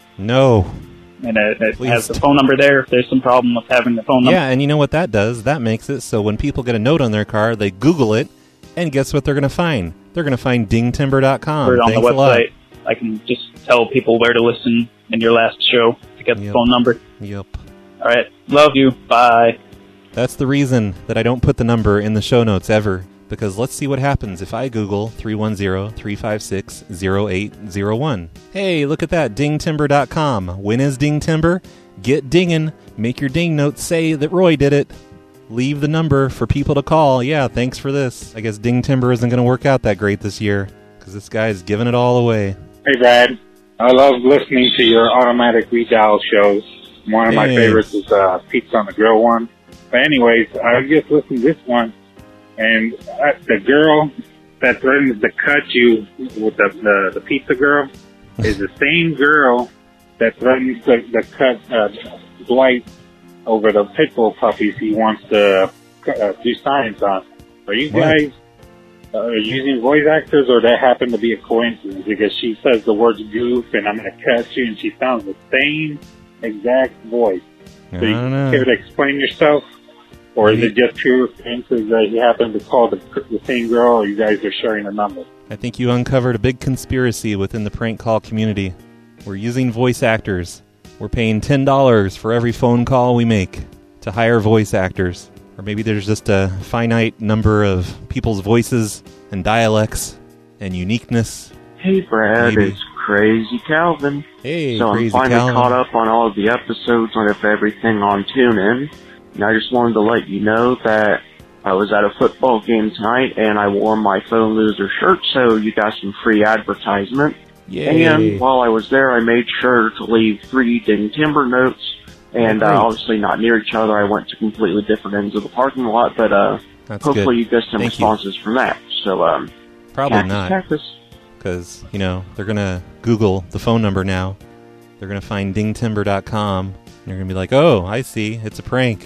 No. and it, it Please has the don't. phone number there if there's some problem with having the phone number. Yeah, and you know what that does? That makes it so when people get a note on their car, they Google it, and guess what they're going to find? They're going to find ding timber dot com. Put it on Thanks the a lot. website. I can just tell people where to listen in your last show to get the Yep. phone number. Yep. All right. Love you. Bye. That's the reason that I don't put the number in the show notes ever. Because let's see what happens if I Google three one zero, three five six, zero eight zero one. Hey, look at that, ding timber dot com. When is Ding Timber? Get dingin'. Make your ding notes say that Roy did it. Leave the number for people to call. Yeah, thanks for this. I guess Ding Timber isn't going to work out that great this year. Because this guy's giving it all away. Hey, Brad. I love listening to your automatic redial shows. One of my Hey. favorites is uh, Pizza on the Grill one. But anyways, I just listened to this one, and uh, the girl that threatens to cut you with the the, the pizza girl is the same girl that threatens to, to cut uh, Dwight over the pit bull puppies he wants to uh, do science on. Are you What? guys uh, using voice actors, or that happened to be a coincidence? Because she says the words goof and I'm going to cut you, and she sounds the same exact voice. I So you don't know. care to explain yourself? Or is it just pure coincidence that you happen to call the, the same girl, or you guys are sharing a number? I think you uncovered a big conspiracy within the prank call community. We're using voice actors. We're paying ten dollars for every phone call we make to hire voice actors. Or maybe there's just a finite number of people's voices and dialects and uniqueness. Hey, Brad, Maybe. it's Crazy Calvin. Hey, so Crazy I'm finally Calvin. caught up on all of the episodes on If Everything on TuneIn. And I just wanted to let you know that I was at a football game tonight and I wore my phone loser shirt, so you got some free advertisement. Yay. And while I was there, I made sure to leave three Ding Timber notes. And uh, Great. obviously not near each other. I went to completely different ends of the parking lot, but uh, That's hopefully good. you get some Thank you. responses from that. So, um, Probably cactus, not. cactus. Because, you know, they're going to Google the phone number now. They're going to find ding timber dot com. And they're going to be like, oh, I see. It's a prank.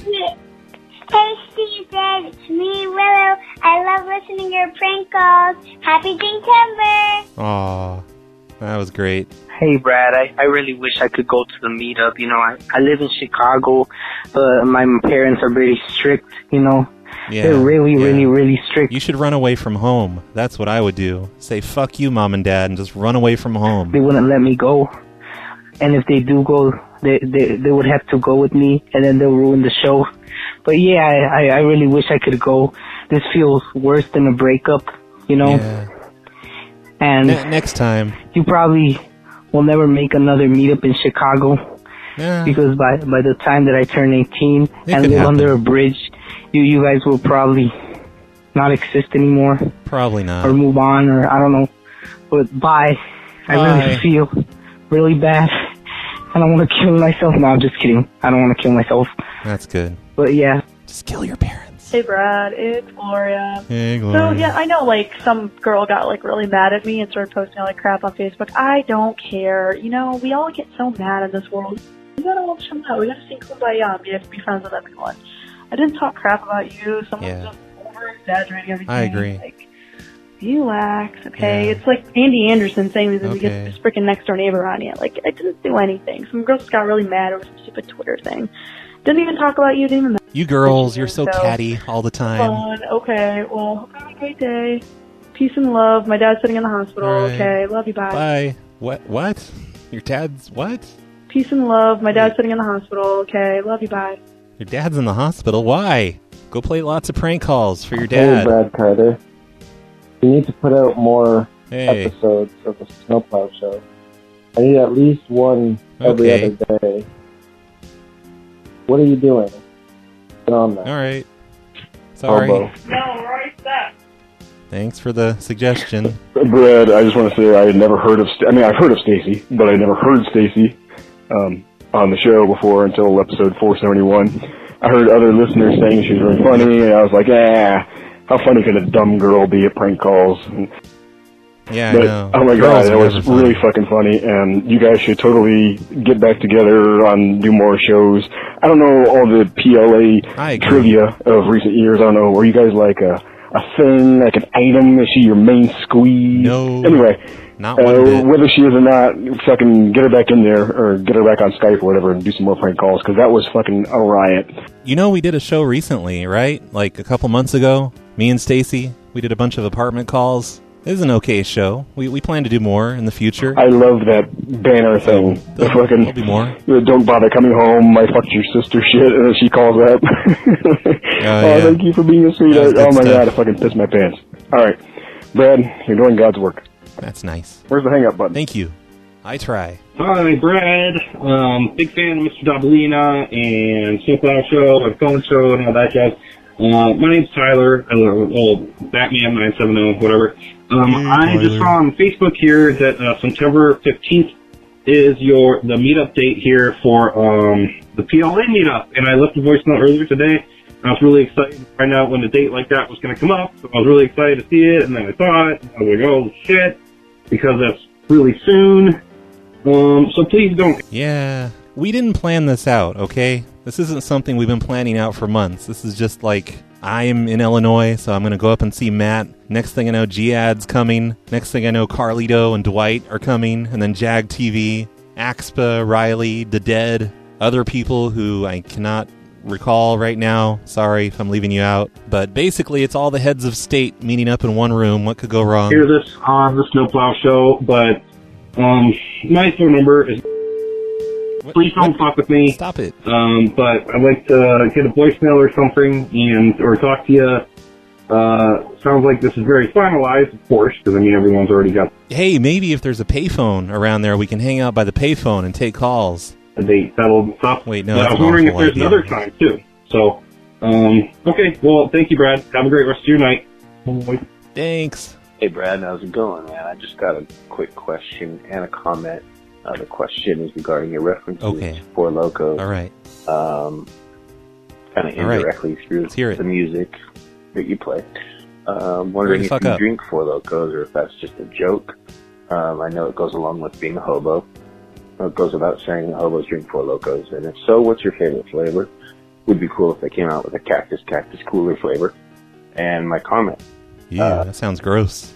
Hey, Steve, Dad, it's me, Willow. I love listening to your prank calls. Happy Dingtember! Aw, that was great. Hey, Brad, I, I really wish I could go to the meetup. You know, I, I live in Chicago, but my parents are very strict, you know. Yeah, They're really, yeah. really, really strict. You should run away from home. That's what I would do. Say, fuck you, Mom and Dad, and just run away from home. They wouldn't let me go. And if they do go, they, they, they would have to go with me, and then they'll ruin the show. But yeah, I, I really wish I could go. This feels worse than a breakup, you know? Yeah. And Ne- next time. you probably will never make another meetup in Chicago. Yeah. Because by by the time that I turn eighteen It and could live happen. under a bridge, you you guys will probably not exist anymore. Probably not. Or move on, or I don't know. But bye. I Bye. really feel really bad. And I want to kill myself. No, I'm just kidding. I don't want to kill myself. That's good. But yeah. Just kill your parents. Hey Brad, it's Gloria. Hey, So Gloria. yeah, I know like some girl got like really mad at me and started posting all like crap on Facebook. I don't care. You know, we all get so mad in this world. We gotta all chill out. We gotta sing Kumbaya and be, have to be friends with everyone. I didn't talk crap about you. Someone's Yeah. just over exaggerating everything. I agree. Like, Relax, okay? Yeah. It's like Andy Anderson saying that he Okay. gets his freaking next door neighbor on you. Like, it didn't do anything. Some girls got really mad over some stupid Twitter thing. Didn't even talk about you, didn't even You girls, you're so So- catty all the time. fun. Okay, well, hope you have a great day. Peace and love. My dad's sitting in the hospital. All right. Okay, love you. Bye. Bye. What? What? Your dad's what? Peace and love. My dad's sitting in the hospital. Okay, love you. Bye. Your dad's in the hospital. Why? Go play lots of prank calls for your Hey, dad. Brad Carter. You need to put out more Hey. episodes of the Snowplow Show. I need at least one every Okay. other day. What are you doing? Get on that. All right. Sorry. Hobo. No, right that. Thanks for the suggestion. Brad, I just want to say I had never heard of. St- I mean, I've heard of Stacy, but I never heard Stacy um, on the show before until episode four seventy-one. I heard other listeners saying she was really funny, and I was like, ah, how funny could a dumb girl be at prank calls? And, Yeah, but, I know. oh my Girls god, are it was never funny. really fucking funny, and you guys should totally get back together on do more shows. I don't know all the P L A trivia of recent years. I don't know. Were you guys like a a thing, like an item? Is she your main squeeze? No. Anyway, Not uh, one bit. whether she is or not, fucking get her back in there or get her back on Skype or whatever and do some more prank calls because that was fucking a riot. You know, we did a show recently, right? Like a couple months ago. Me and Stacy, we did a bunch of apartment calls. It was an okay show. We we plan to do more in the future. I love that banner thing. The fucking there'll be more. the don't bother coming home, I fucked your sister shit, and then she calls up. oh, yeah. thank you for being a sweetheart. That Oh was my good god, I stuff. fucking pissed my pants. Alright, Brad, you're doing God's work. That's nice. Where's the hang up button? Thank you. I try. Hi, Brad. Um, big fan of Mister Dabalina and Snowplow Show and Phone Show and all that jazz. Uh, my name's Tyler. I live old Batman nine seven zero, whatever. Um, I just saw on Facebook here that uh, September fifteenth is your the meetup date here for um, the P L A meetup, and I left a voicemail earlier today. I was really excited to find out when a date like that was going to come up, so I was really excited to see it, and then I saw it, and I was like, oh shit, because that's really soon. Um, so please don't. Yeah. We didn't plan this out, okay? This isn't something we've been planning out for months. This is just like, I'm in Illinois, so I'm going to go up and see Matt. Next thing I know, G-Ad's coming. Next thing I know, Carlito and Dwight are coming. And then Jag T V, Axpa, Riley, The Dead, other people who I cannot recall right now. Sorry if I'm leaving you out. But basically, it's all the heads of state meeting up in one room. What could go wrong? Hear this on the Snowplow Show, but um, my phone number is. Please don't fuck with me. Stop it. Um, but I'd like to get a voicemail or something, and or talk to you. Uh, sounds like this is very finalized, of course, because I mean everyone's already got Hey, maybe if there's a payphone around there, we can hang out by the payphone and take calls. a date settled and stuff. Wait, no, But that's I was an wondering if awful there's idea. another time too. So, um, okay. Well, thank you, Brad. Have a great rest of your night. Bye. Thanks. Hey, Brad, how's it going, man? I just got a quick question and a comment. Uh, the question is regarding your references Okay. to Four Loko. All right. Um, kind of All right. indirectly through Let's hear it. the music that you play. Um, wondering the if fuck you up. drink Four Lokos or if that's just a joke. Um, I know it goes along with being a hobo. It goes without saying that hobos drink Four Lokos. And if so, what's your favorite flavor? Would be cool if they came out with a cactus cactus cooler flavor. And my comment. Yeah, that sounds gross.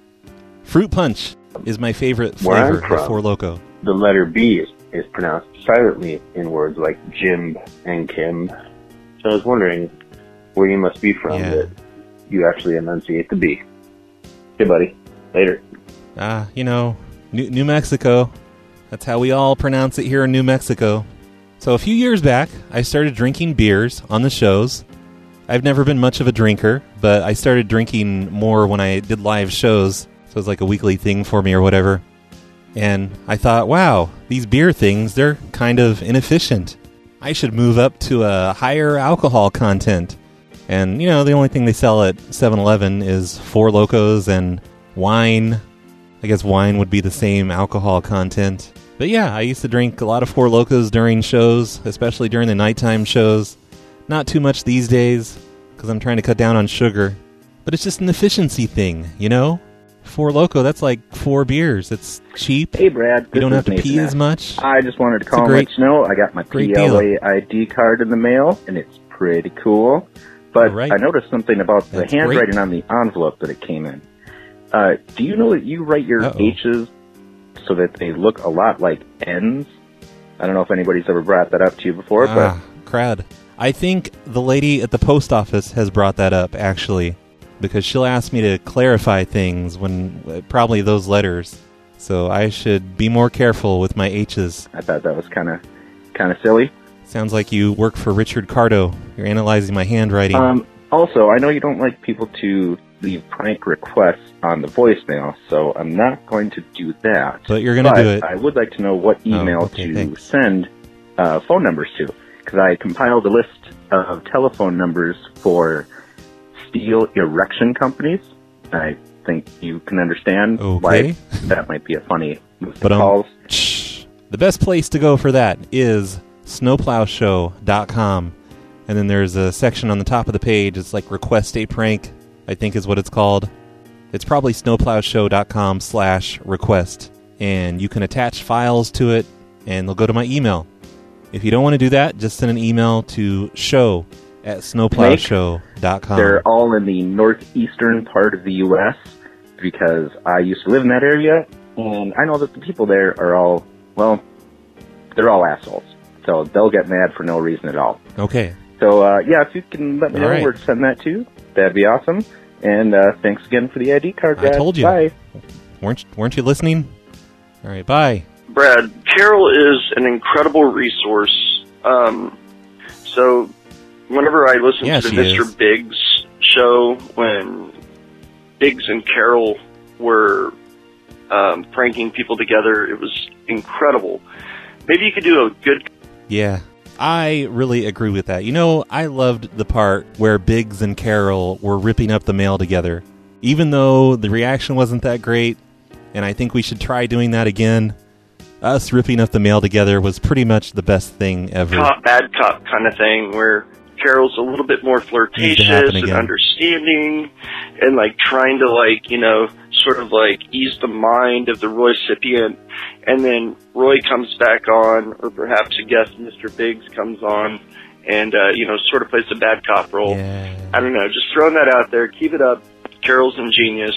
Fruit Punch is my favorite Where I'm flavor of from, Four Loko. the letter B is, is pronounced silently in words like Jim and Kim. So I was wondering where you must be from Yeah. that you actually enunciate the B. Hey, buddy. Later. Ah, you know, New, New Mexico. That's how we all pronounce it here in New Mexico. So a few years back, I started drinking beers on the shows. I've never been much of a drinker, but I started drinking more when I did live shows. So it was like a weekly thing for me or whatever. And I thought, wow, these beer things, they're kind of inefficient. I should move up to a higher alcohol content. And, you know, the only thing they sell at seven eleven is Four Lokos and wine. I guess wine would be the same alcohol content. But yeah, I used to drink a lot of Four Lokos during shows, especially during the nighttime shows. Not too much these days, because I'm trying to cut down on sugar. But it's just an efficiency thing, you know? Four Loko, that's like four beers. It's cheap. Hey, Brad. You don't this have to is pee Nathan as F. much. I just wanted to It's a call and great- let you know I got my great P L A deal. I D card in the mail, and it's pretty cool. But All right. I noticed something about the That's handwriting great. on the envelope that it came in. Uh, do you know that you write your Uh-oh. H's so that they look a lot like N's? I don't know if anybody's ever brought that up to you before, Ah, crud. I think the lady at the post office has brought that up, actually, because she'll ask me to clarify things when uh, probably those letters. So I should be more careful with my H's. I thought that was kind of kind of silly. Sounds like you work for Richard Cardo. You're analyzing my handwriting. Um, also, I know you don't like people to leave prank requests on the voicemail, so I'm not going to do that. But you're going to do it. I would like to know what email Oh, okay, to thanks. send uh, phone numbers to, because I compiled a list of telephone numbers for steel erection companies. I think you can understand Okay. why that might be a funny list But of um, calls. the best place to go for that is snowplow show dot com. And then there's a section on the top of the page. It's like request a prank, I think is what it's called. It's probably snowplow show dot com slash request. And you can attach files to it, and they'll go to my email. If you don't want to do that, just send an email to show at snowplow show dot com. They're all in the northeastern part of the U S because I used to live in that area, and I know that the people there are all, well, they're all assholes. So they'll get mad for no reason at all. Okay. So, uh, yeah, if you can let me All know right. where to send that to, that'd be awesome. And uh, thanks again for the I D card, I guys. told you. Bye. Weren't, weren't you listening? All right, bye. Brad, Carol is an incredible resource. Um, so whenever I listen Yeah, to the she Mister is. Biggs show, when Biggs and Carol were um, pranking people together, it was incredible. Maybe you could do a good... Yeah, I really agree with that. You know, I loved the part where Biggs and Carol were ripping up the mail together. Even though the reaction wasn't that great, and I think we should try doing that again, us ripping up the mail together was pretty much the best thing ever. cop, bad cop kind of thing where Carol's a little bit more Needs to flirtatious happen and again. understanding and like trying to like, you know, sort of like ease the mind of the recipient, and then Roy comes back on, or perhaps a guest, Mister Biggs, comes on and, uh, you know, sort of plays the bad cop role. I don't know, just throwing that out there. Keep it up. Carol's ingenious.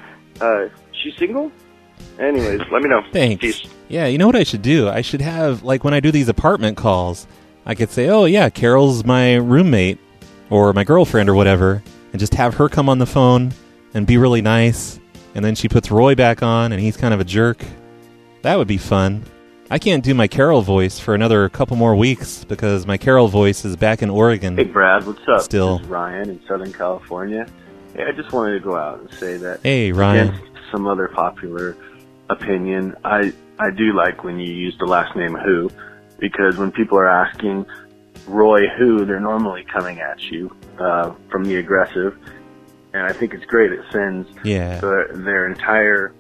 Uh, she's single? Anyways, let me know. Thanks. Peace. Yeah, you know what I should do? I should have, like, when I do these apartment calls, I could say, oh, yeah, Carol's my roommate or my girlfriend or whatever, and just have her come on the phone and be really nice, and then she puts Roy back on, and he's kind of a jerk. That would be fun. I can't do my Carol voice for another couple more weeks because my Carol voice is back in Oregon. Hey, Brad, what's up? Still. This is Ryan in Southern California. Hey, I just wanted to go out and say that Hey, Ryan. against some other popular opinion, I, I do like when you use the last name Who, because when people are asking Roy Who, they're normally coming at you uh, from the aggressive, and I think it's great. It sends Yeah. their, their entire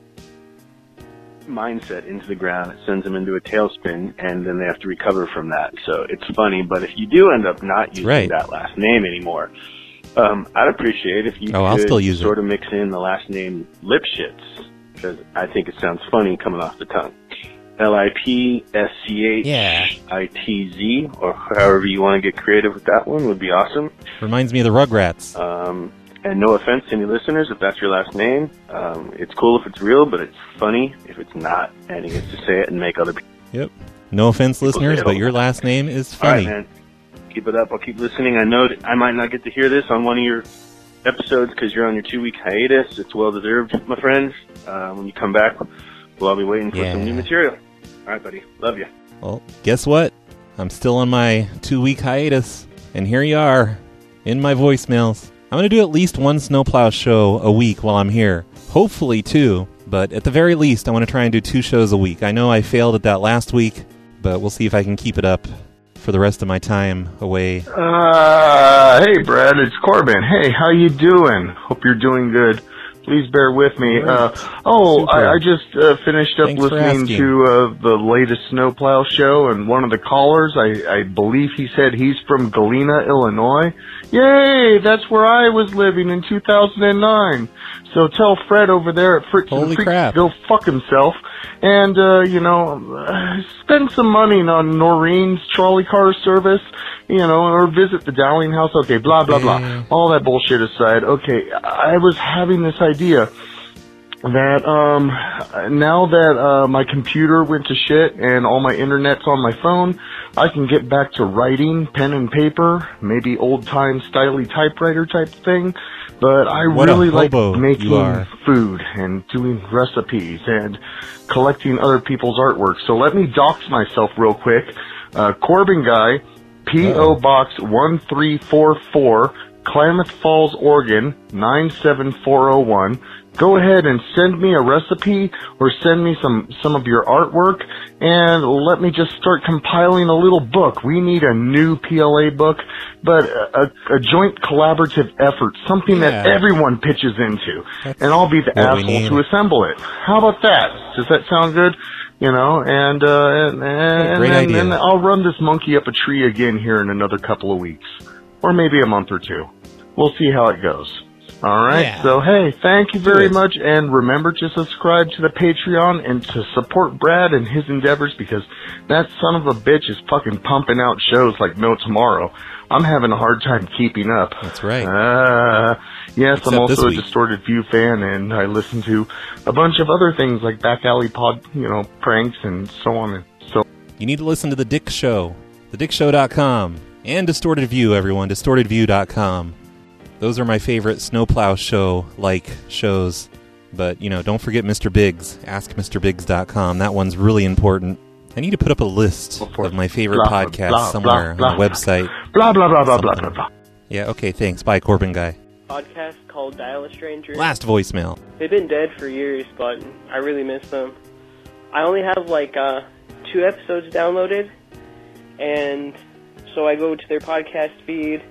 mindset into the ground. It sends them into a tailspin, and then they have to recover from that. So it's funny, but if you do end up not using Right. that last name anymore, um, I'd appreciate if you Oh, could I'll still use it. sort of mix in the last name Lipschitz, because I think it sounds funny coming off the tongue. L I P S C H I T Z, or however you want to get creative with that one, would be awesome. Reminds me of the Rugrats. Um, and no offense to any listeners if that's your last name. Um, it's cool if it's real, but it's funny if it's not, and you get to say it and make other people. Yep. No offense, listeners, say but it. your last name is All funny. right, man. Keep it up. I'll keep listening. I know that I might not get to hear this on one of your episodes because you're on your two-week hiatus. It's well-deserved, my friends. Uh, when you come back, we'll all be waiting for Yeah. some new material. All right, buddy. Love you. Well, guess what? I'm still on my two-week hiatus, and here you are, in my voicemails. I'm going to do at least one Snowplow show a week while I'm here. Hopefully two, but at the very least, I want to try and do two shows a week. I know I failed at that last week, but we'll see if I can keep it up for the rest of my time away. Uh, hey Brad, it's Corbin. Hey, how you doing? Hope you're doing good. Please bear with me. Uh, oh, I, I just uh, finished up Thanks for listening asking. to uh, the latest Snowplow show, and one of the callers, I, I believe he said he's from Galena, Illinois. Yay! That's where I was living in two thousand nine. So tell Fred over there at Fritz Holy and Freaks crap. to go fuck himself. And, uh, you know, uh, spend some money on Noreen's trolley car service, you know, or visit the Dowling House. Okay, blah, blah, blah. All that bullshit aside, okay, I was having this idea. that um, now that uh, my computer went to shit and all my internet's on my phone, I can get back to writing, pen and paper, maybe old-time styly typewriter type thing. But I What a really like hobo making you are. food and doing recipes and collecting other people's artwork. So let me dox myself real quick. Uh, Corbin Guy, P O Box one three four four, Klamath Falls, Oregon nine seven four oh one. Go ahead and send me a recipe or send me some, some of your artwork, and let me just start compiling a little book. We need a new P L A book, but a, a joint collaborative effort, something that Yeah. everyone pitches into, and I'll be the what we asshole need. to assemble it. How about that? Does that sound good? You know, and, uh, and, and, Great then, idea. then I'll run this monkey up a tree again here in another couple of weeks, or maybe a month or two. We'll see how it goes. All right. Yeah. So, hey, thank you Do very it. much. And remember to subscribe to the Patreon and to support Brad and his endeavors, because that son of a bitch is fucking pumping out shows like no tomorrow. I'm having a hard time keeping up. That's right. Uh, yes, Except I'm also this a week. Distorted View fan, and I listen to a bunch of other things like Back Alley Pod, you know, pranks and so on and so. You need to listen to The Dick Show, the dick show dot com, and Distorted View, everyone, distorted view dot com. Those are my favorite Snowplow Show-like shows. But, you know, don't forget Mister Biggs, ask Mr Biggs dot com. That one's really important. I need to put up a list of my favorite Blah, blah, podcasts blah, somewhere blah, on the website. Blah, blah, blah, blah, blah, blah, blah. Yeah, okay, thanks. Bye, Corbin Guy. Podcast called Dial a Stranger. Last voicemail. They've been dead for years, but I really miss them. I only have like uh, two episodes downloaded, and so I go to their podcast feed.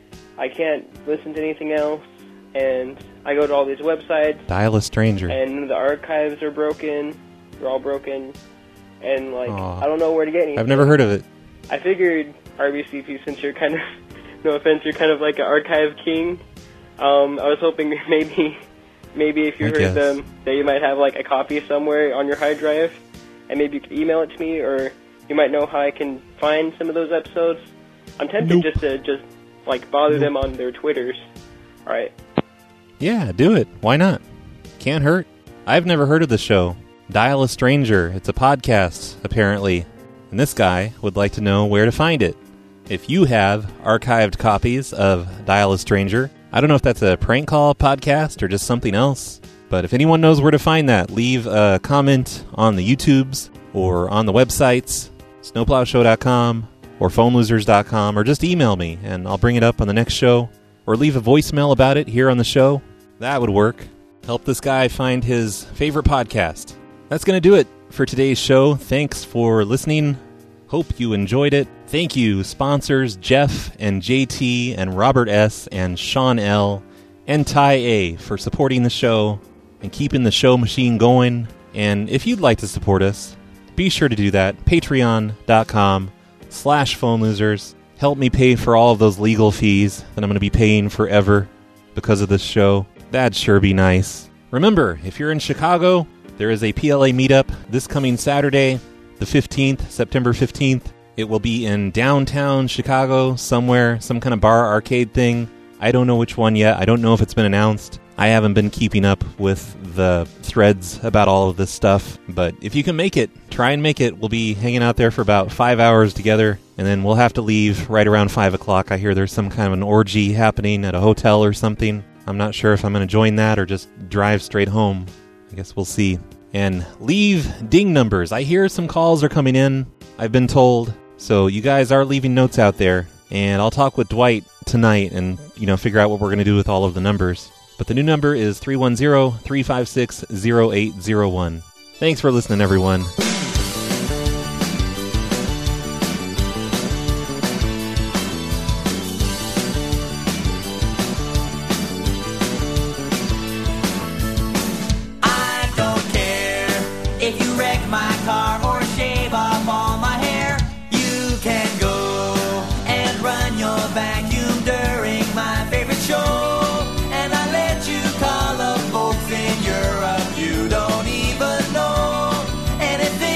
I can't listen to anything else, and I go to all these websites, Dial a Stranger. and the archives are broken. They're all broken, and like Aw. I don't know where to get anything. I've never heard of it. I figured R B C P, since you're kind of, no offense, you're kind of like an archive king. Um, I was hoping maybe, maybe if you I heard guess. them, that you might have like a copy somewhere on your hard drive, and maybe you could email it to me, or you might know how I can find some of those episodes. I'm tempted Nope. just to just like bother them on their Twitters. All right. Yeah, do it. Why not? Can't hurt. I've never heard of the show. Dial a Stranger. It's a podcast, apparently. And this guy would like to know where to find it. If you have archived copies of Dial a Stranger, I don't know if that's a prank call podcast or just something else, but if anyone knows where to find that, leave a comment on the YouTubes or on the websites, snowplow show dot com or phone losers dot com, or just email me and I'll bring it up on the next show, or leave a voicemail about it here on the show. That would work. Help this guy find his favorite podcast. That's going to do it for today's show. Thanks for listening. Hope you enjoyed it. Thank you, sponsors Jeff and J T and Robert S. and Sean L. and Ty A. for supporting the show and keeping the show machine going. And if you'd like to support us, be sure to do that. Patreon dot com slash phone losers. Help me pay for all of those legal fees that I'm going to be paying forever because of this show. That'd sure be nice. Remember, if you're in Chicago, there is a P L A meetup this coming Saturday, the fifteenth, September fifteenth. It will be in downtown Chicago somewhere, some kind of bar arcade thing. I don't know which one yet. I don't know if it's been announced. I haven't been keeping up with the threads about all of this stuff, but if you can make it, try and make it. We'll be hanging out there for about five hours together, and then we'll have to leave right around five o'clock. I hear there's some kind of an orgy happening at a hotel or something. I'm not sure if I'm going to join that or just drive straight home. I guess we'll see. And leave ding numbers. I hear some calls are coming in, I've been told. So you guys are leaving notes out there. And I'll talk with Dwight tonight and, you know, figure out what we're going to do with all of the numbers. But the new number is three one zero, three five six, zero eight zero one. Thanks for listening, everyone. I don't care if you wreck my car or shave off all my hair. You can go and run your vacuum during my favorite show. And I let you call up folks in Europe you don't even know. And if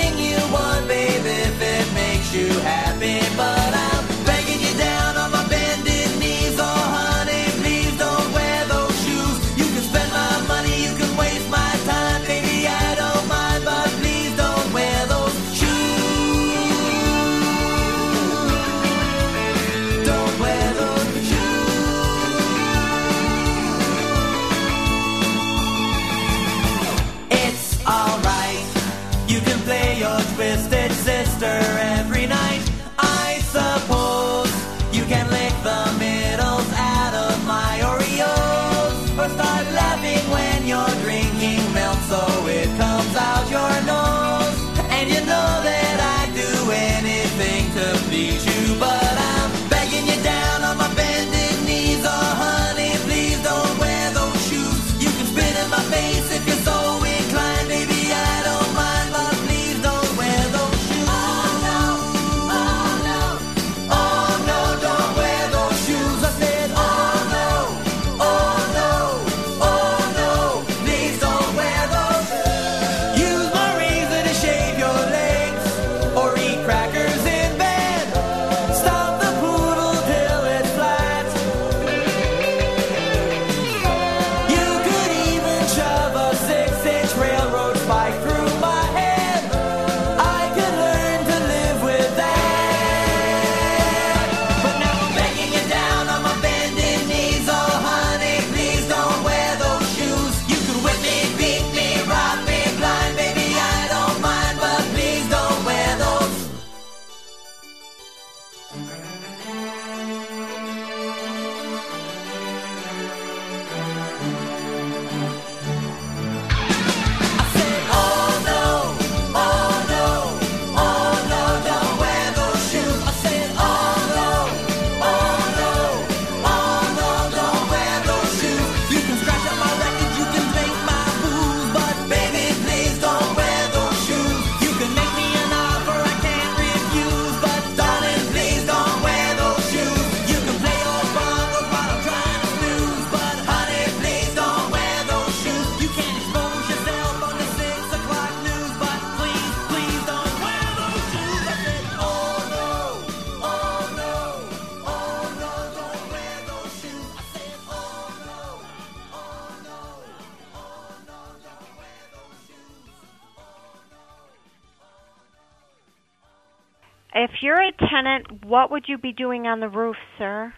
if you're a tenant, what would you be doing on the roof, sir?